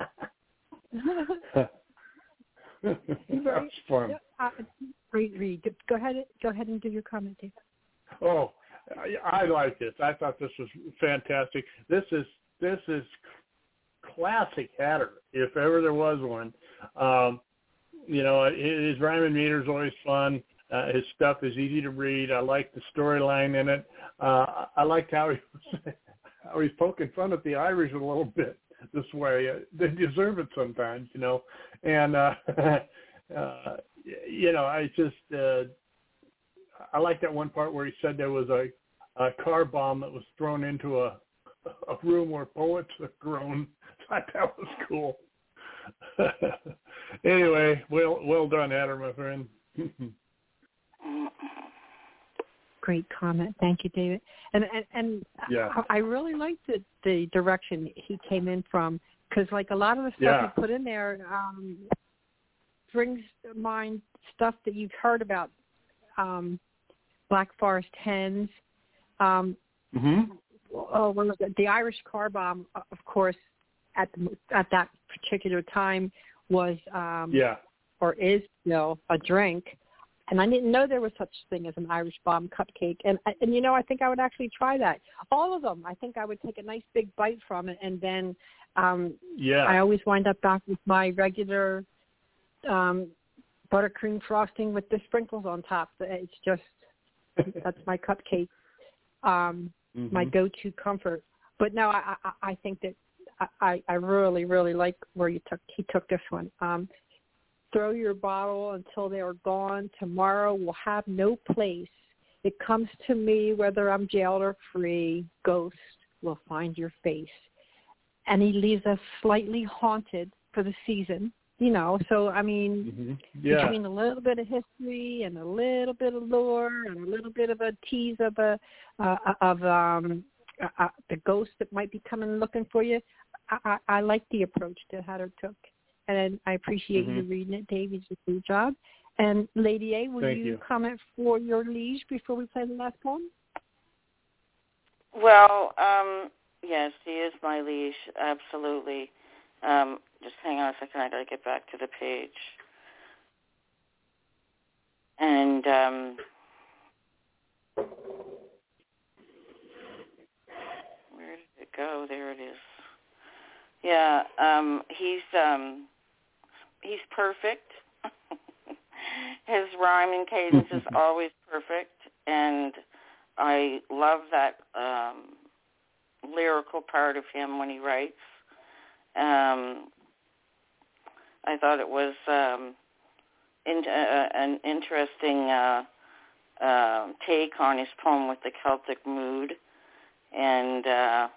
That's fun. Uh, great read. Go ahead. Go ahead and do your comment, David. Oh, I, I like this. I thought this was fantastic. This is this is classic Hatter, if ever there was one. Um, you know, his rhyme and meter is always fun. Uh, his stuff is easy to read. I like the storyline in it. Uh, I liked how he was, how he's poking fun at the Irish a little bit this way. Uh, they deserve it sometimes, you know. And uh, uh, you know, I just uh, I like that one part where he said there was a, a car bomb that was thrown into a a room where poets have grown. I thought that was cool. Anyway, well well done, Hatter, my friend. Great comment. Thank you, David. And and, and yeah. I, I really liked the, the direction he came in from, because like a lot of the stuff yeah. he put in there um, brings to mind stuff that you've heard about, um, Black Forest hens. Um, mm-hmm. Oh, what was it? The Irish car bomb, of course, at the, at that particular time was um, yeah. or is still a drink. And I didn't know there was such a thing as an Irish bomb cupcake. And, and you know, I think I would actually try that. All of them. I think I would take a nice big bite from it. And then um, yeah. I always wind up back with my regular um, buttercream frosting with the sprinkles on top. It's just, that's my cupcake, um, mm-hmm. my go-to comfort. But no, I, I, I think that I, I really, really like where you took he took this one. Um, throw your bottle until they are gone. Tomorrow will have no place. It comes to me whether I'm jailed or free. Ghost will find your face. And he leaves us slightly haunted for the season. You know, so, I mean, mm-hmm. yeah. between a little bit of history and a little bit of lore and a little bit of a tease of a uh, of um, uh, the ghost that might be coming looking for you, I, I, I like the approach that Hatter took. And I appreciate mm-hmm. you reading it, Dave. You did a good job. And Lady A, will you, you comment for your liege before we play the last poem? Well, um, yes, he is my liege, absolutely. Um, just hang on a second. I got to get back to the page. And um, where did it go? There it is. Yeah, um, he's um, he's perfect. His rhyme and cadence is always perfect, and I love that um, lyrical part of him when he writes. Um, I thought it was um, in, uh, an interesting uh, uh, take on his poem with the Celtic mood, and uh,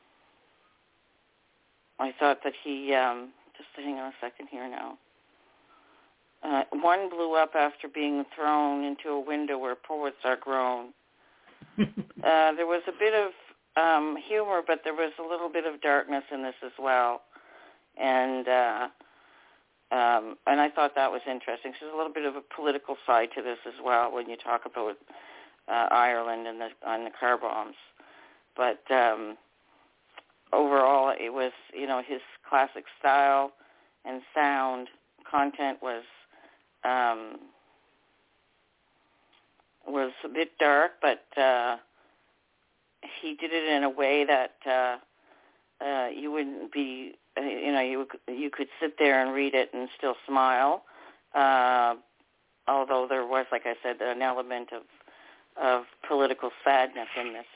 I thought that he, um, just hang on a second here now, uh, one blew up after being thrown into a window where poets are grown. uh, there was a bit of um, humor, but there was a little bit of darkness in this as well. And uh, um, and I thought that was interesting. So there's a little bit of a political side to this as well when you talk about uh, Ireland and the, and the car bombs. But um, overall, it was, you know, his classic style and sound content was um, was a bit dark, but uh, he did it in a way that uh, uh, you wouldn't be. You know, you you could sit there and read it and still smile, uh, although there was, like I said, an element of of political sadness in this.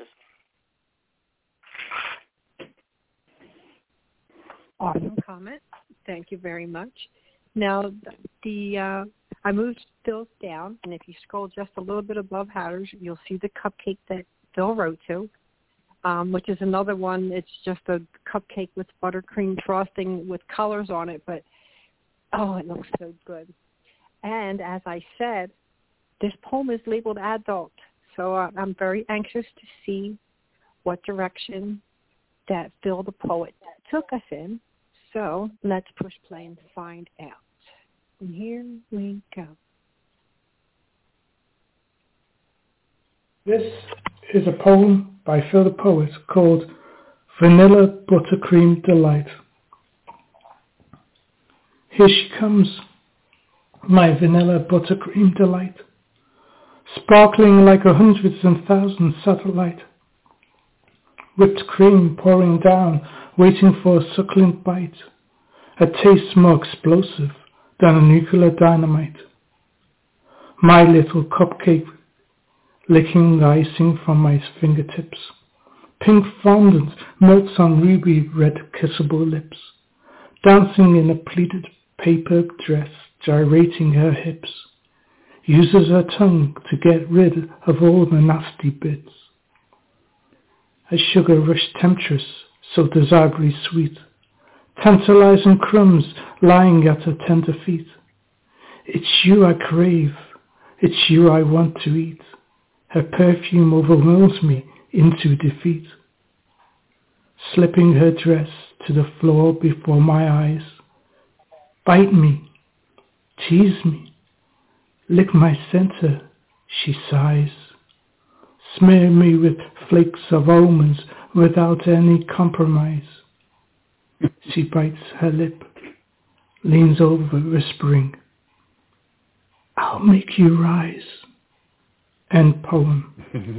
Awesome comment. Thank you very much. Now, the uh, I moved Phil's down, and if you scroll just a little bit above Hatter's, you'll see the cupcake that Phil wrote to. Um, which is another one. It's just a cupcake with buttercream frosting with colors on it, but, oh, it looks so good. And as I said, this poem is labeled adult, so uh, I'm very anxious to see what direction that Phil the poet took us in. So let's push play and find out. And here we go. This is a poem by Phil the Poet called Vanilla Buttercream Delight. Here she comes, my vanilla buttercream delight, sparkling like a hundreds and thousands satellite, whipped cream pouring down, waiting for a succulent bite, a taste more explosive than a nuclear dynamite. My little cupcake licking the icing from my fingertips. Pink fondant melts on ruby red kissable lips, dancing in a pleated paper dress, gyrating her hips, uses her tongue to get rid of all the nasty bits. A sugar rush temptress, so desirably sweet, tantalizing crumbs lying at her tender feet. It's you I crave, it's you I want to eat. Her perfume overwhelms me into defeat. Slipping her dress to the floor before my eyes. Bite me, tease me, lick my center, she sighs. Smear me with flakes of almonds without any compromise. She bites her lip leans over whispering, I'll make you rise. End poem.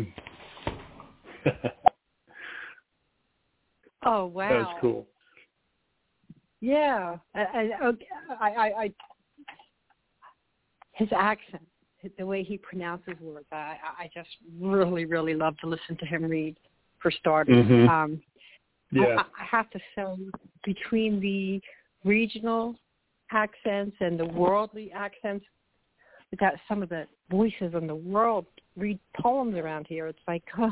Oh, wow. That's cool. Yeah. I, I, I, I, his accent, the way he pronounces words, I, I just really, really love to listen to him read, for starters. Mm-hmm. Um, yeah. I, I have to say, between the regional accents and the worldly accents, that some of the voices in the world read poems around here. It's like, oh.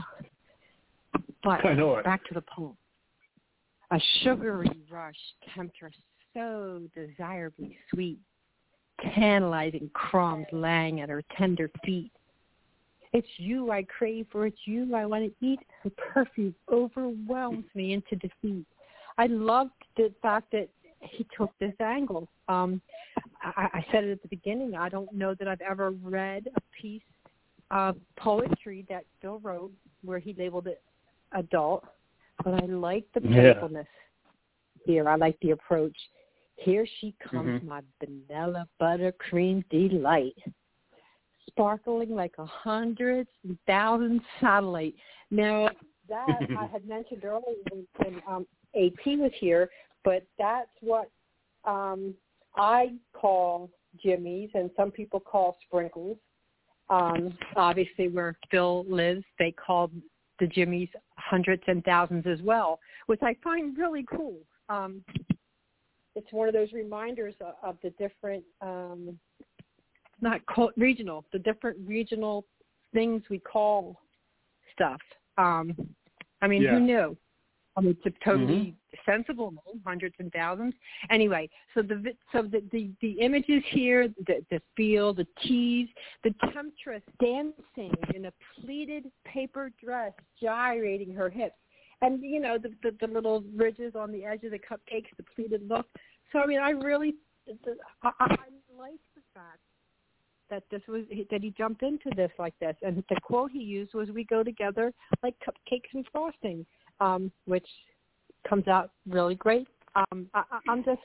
But I know it. Back to the poem. A sugary rush, temptress, so desirably sweet, tantalizing crumbs lying at her tender feet. It's you I crave, for it's you I want to eat. Her perfume overwhelms me into defeat. I loved the fact that he took this angle. Um, I, I said it at the beginning. I don't know that I've ever read a piece of poetry that Phil wrote where he labeled it adult, but I like the playfulness yeah. here. I like the approach. Here she comes, mm-hmm. my vanilla buttercream delight, sparkling like a hundred thousand satellite. Now, that I had mentioned earlier when, when um, A P was here, but that's what um, I call jimmies, and some people call sprinkles. Um, obviously, where Phil lives, they call the jimmies hundreds and thousands as well, which I find really cool. Um, it's one of those reminders of, of the different, um, not call, regional, the different regional things we call stuff. Um, I mean, yeah. who knew? I mean, it's a totally mm-hmm. sensible name, hundreds and thousands. Anyway, so the so the, the, the images here, the, the feel, the tease, the temptress dancing in a pleated paper dress, gyrating her hips. And, you know, the, the, the little ridges on the edge of the cupcakes, the pleated look. So, I mean, I really, the, I, I like the fact that this was, that he jumped into this like this. And the quote he used was, we go together like cupcakes and frosting, um, which comes out really great. Um, I, I'm just,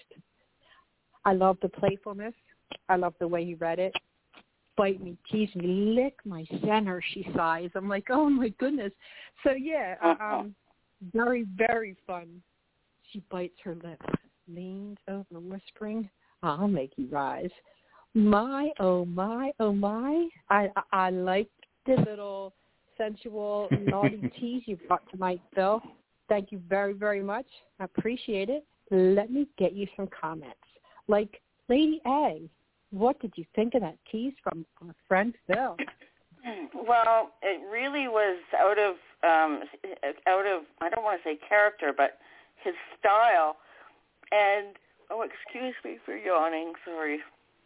I love the playfulness. I love the way he read it. Bite me, tease me, lick my center, she sighs. I'm like, oh, my goodness. So, yeah, um, very, very fun. She bites her lips, leans over, whispering, I'll make you rise. My, oh, my, oh, my. I, I, I like the little sensual, naughty tease you brought tonight, Phil. Thank you very, very much. I appreciate it. Let me get you some comments. Like, Lady A, what did you think of that tease from our friend Phil? Well, it really was out of, um, out of, I don't want to say character, but his style. And, oh, excuse me for yawning, sorry.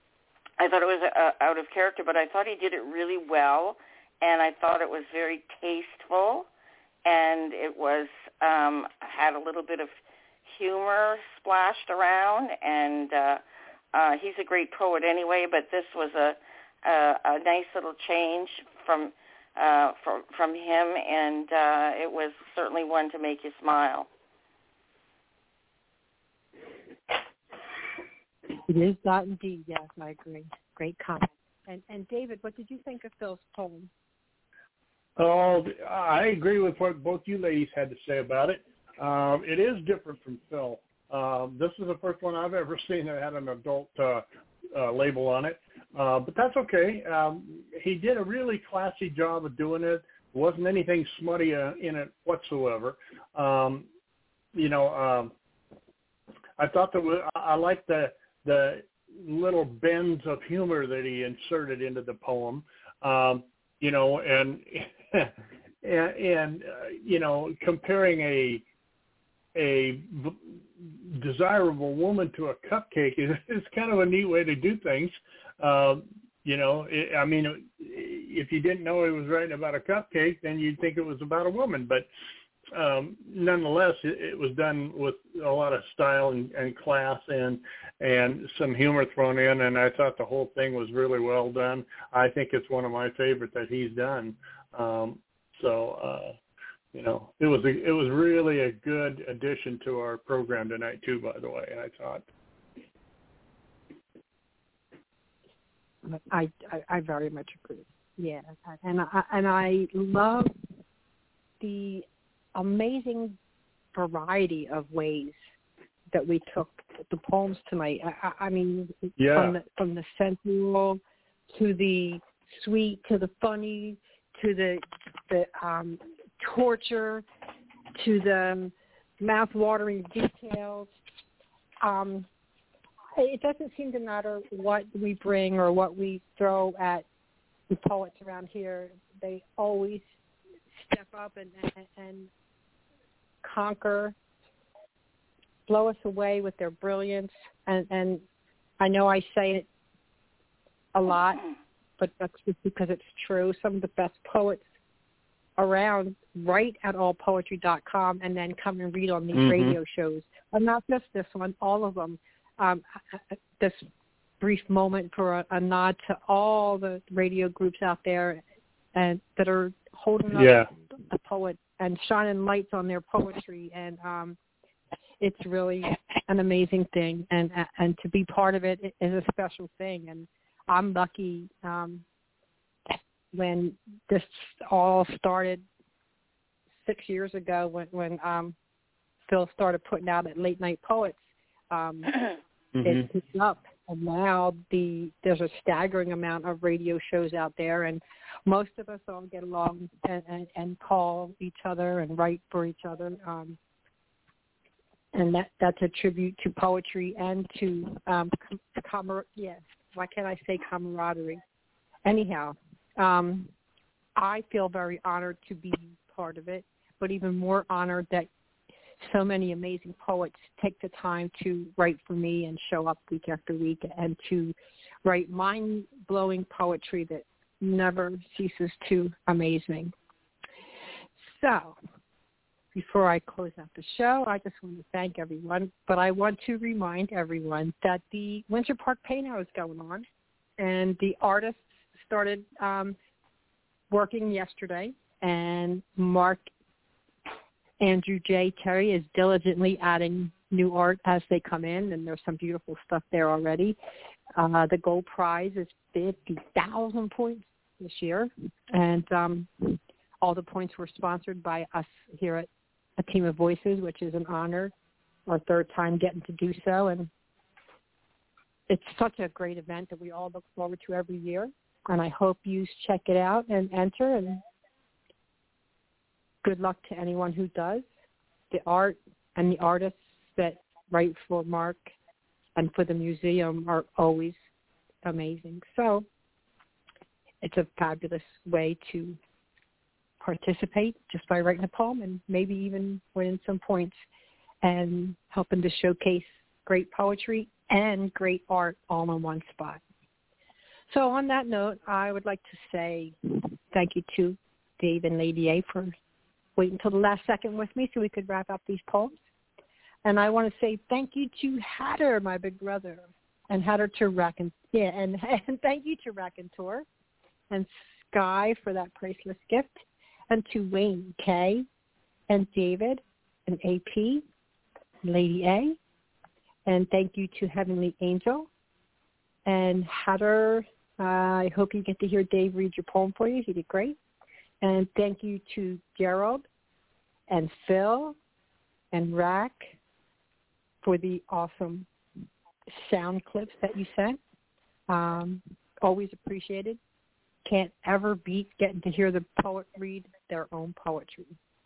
I thought it was uh, out of character, but I thought he did it really well, and I thought it was very tasteful, and it was, um, had a little bit of humor splashed around, and uh, uh, he's a great poet anyway, but this was a, a, a nice little change from uh, from, from him, and uh, it was certainly one to make you smile. It is that indeed, yes, I agree. Great comment. And, and David, what did you think of Phil's poem? Oh, I agree with what both you ladies had to say about it. Um, it is different from Phil. Um, this is the first one I've ever seen that had an adult uh, uh, label on it. Uh, but that's okay. Um, he did a really classy job of doing it. There wasn't anything smutty uh, in it whatsoever. Um, you know, um, I thought that was, I liked the the little bends of humor that he inserted into the poem. Um, you know, and and, and uh, you know, comparing a a v- desirable woman to a cupcake is, is kind of a neat way to do things. Um, you know, it, I mean, if you didn't know he was writing about a cupcake, then you'd think it was about a woman. But um, nonetheless, it, it was done with a lot of style and, and class and and some humor thrown in. And I thought the whole thing was really well done. I think it's one of my favorite that he's done. Um, so, uh, you know, it was a, it was really a good addition to our program tonight too. By the way, I thought. I, I, I very much agree. Yeah, and I, and I love the amazing variety of ways that we took the poems tonight. I, I mean, yeah. from the from the sensual to the sweet to the funny to the the um, torture to the mouth-watering details. Um, it doesn't seem to matter what we bring or what we throw at the poets around here. They always step up and, and, and conquer, blow us away with their brilliance. And, and I know I say it a lot, but that's just because it's true. Some of the best poets around write at all poetry dot com and then come and read on these mm-hmm. radio shows. And not just this one, all of them. Um, this brief moment for a, a nod to all the radio groups out there and that are holding up yeah. the poet and shining lights on their poetry. And um, it's really an amazing thing. And and to be part of it is a special thing. And I'm lucky um, when this all started six years ago when, when um, Phil started putting out at Late Night Poets. Um, mm-hmm. It picked up, and now the there's a staggering amount of radio shows out there, and most of us all get along and, and, and call each other and write for each other. Um, and that that's a tribute to poetry and to um, com- com- yeah, why can't I say camaraderie? Anyhow, um, I feel very honored to be part of it, but even more honored that so many amazing poets take the time to write for me and show up week after week and to write mind-blowing poetry that never ceases to amaze me. So, before I close out the show, I just want to thank everyone, but I want to remind everyone that the Winter Park Paint Hour is going on, and the artists started um, working yesterday, and Mark Andrew J. Terry is diligently adding new art as they come in, and there's some beautiful stuff there already. Uh, the gold prize is fifty thousand points this year, and um, all the points were sponsored by us here at A Team of Voices, which is an honor, our third time getting to do so, and it's such a great event that we all look forward to every year, and I hope you check it out and enter, and good luck to anyone who does. The art and the artists that write for Mark and for the museum are always amazing. So it's a fabulous way to participate just by writing a poem and maybe even winning some points and helping to showcase great poetry and great art all in one spot. So on that note, I would like to say thank you to Dave and Lady A for waiting until the last second with me so we could wrap up these poems. And I want to say thank you to Hatter, my big brother, and Hatter to Raconteur, yeah, and, and thank you to Raconteur and Sky for that priceless gift, and to Wayne K, and David, and A P, Lady A, and thank you to Heavenly Angel, and Hatter. Uh, I hope you get to hear Dave read your poem for you. He did great. And thank you to Gerald and Phil and Rack for the awesome sound clips that you sent. Um, always appreciated. Can't ever beat getting to hear the poet read their own poetry.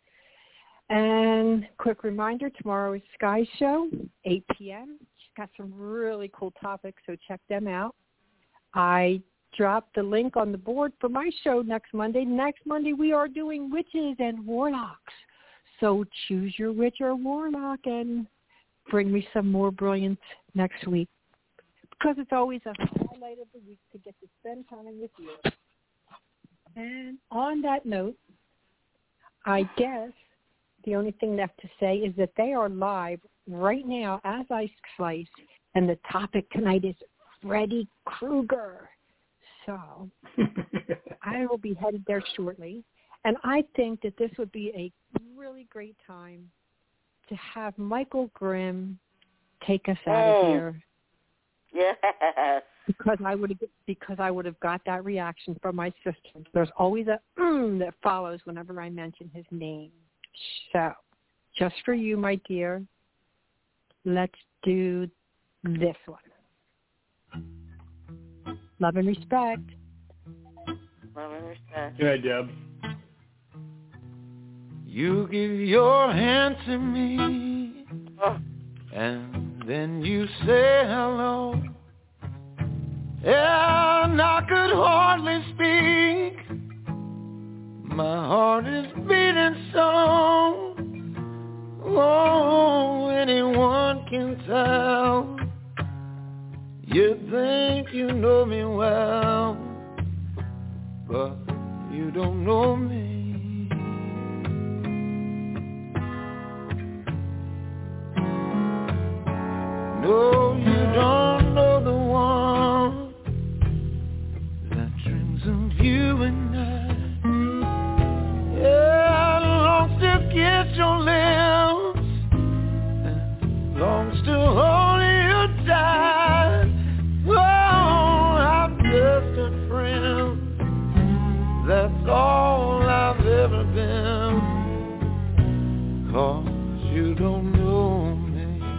And quick reminder, tomorrow is Sky's show, eight p.m. She's got some really cool topics, so check them out. I dropped the link on the board for my show next Monday. Next Monday we are doing witches and warlocks. So choose your witch or warlock and bring me some more brilliance next week, because it's always a highlight of the week to get to spend time with you. And on that note, I guess the only thing left to say is that they are live right now as I slice, and the topic tonight is Freddy Krueger. So I will be headed there shortly. And I think that this would be a really great time to have Michael Grimm take us out of here. Yes. because I would have because I would have got that reaction from my sister. There's always a mm that follows whenever I mention his name. So, just for you, my dear, let's do this one. Love and respect. Love and respect. Good night, Deb. You give your hand to me, oh. and then you say hello. And I could hardly speak. My heart is beating so. Oh, anyone can tell. You think you know me well, but you don't know me. No, you don't know the one that dreams of you and I. Yeah, longs to kiss your lips and longs to hold you tight. Oh, I'm just a friend. That's all I've ever been. 'Cause you don't know me.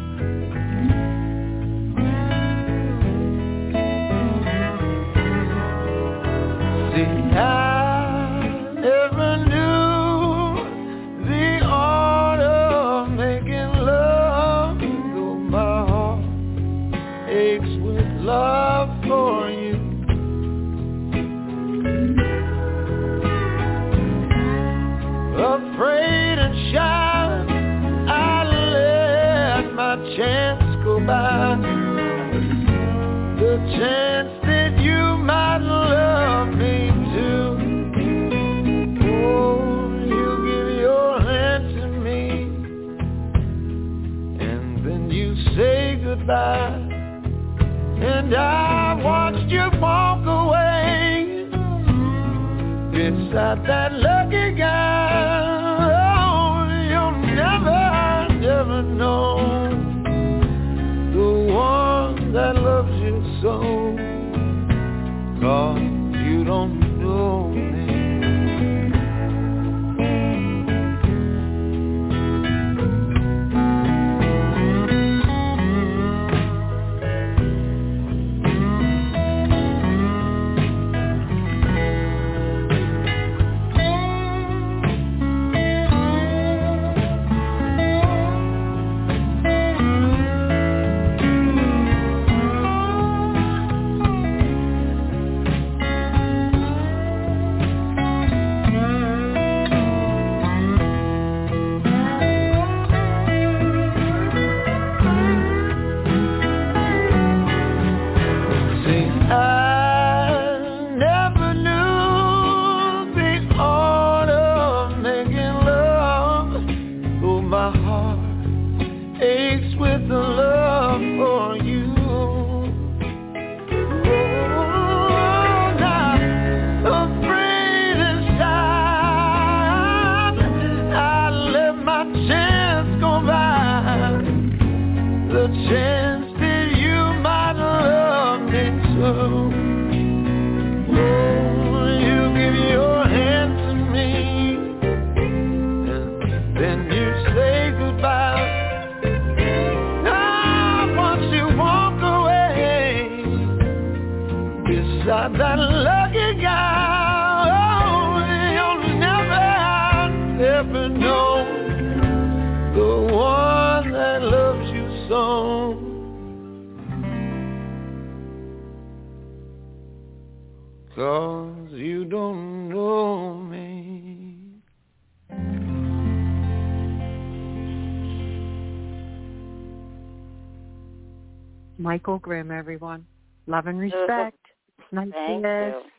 I never knew the art of making love, though my heart aches with love for you. Afraid and shy, I let my chance go by. The chance that you might love me too. Oh, you give your hand to me, and then you say goodbye. And I watched you walk away beside that lucky guy. Oh, you'll never, never know the one that loves you so. 'Cause you don't know me. That lucky guy, oh, you'll never, ever know the one that loves you so. Cause you don't know me. Michael Grimm, everyone. Love and respect. Nice Thank yes. you.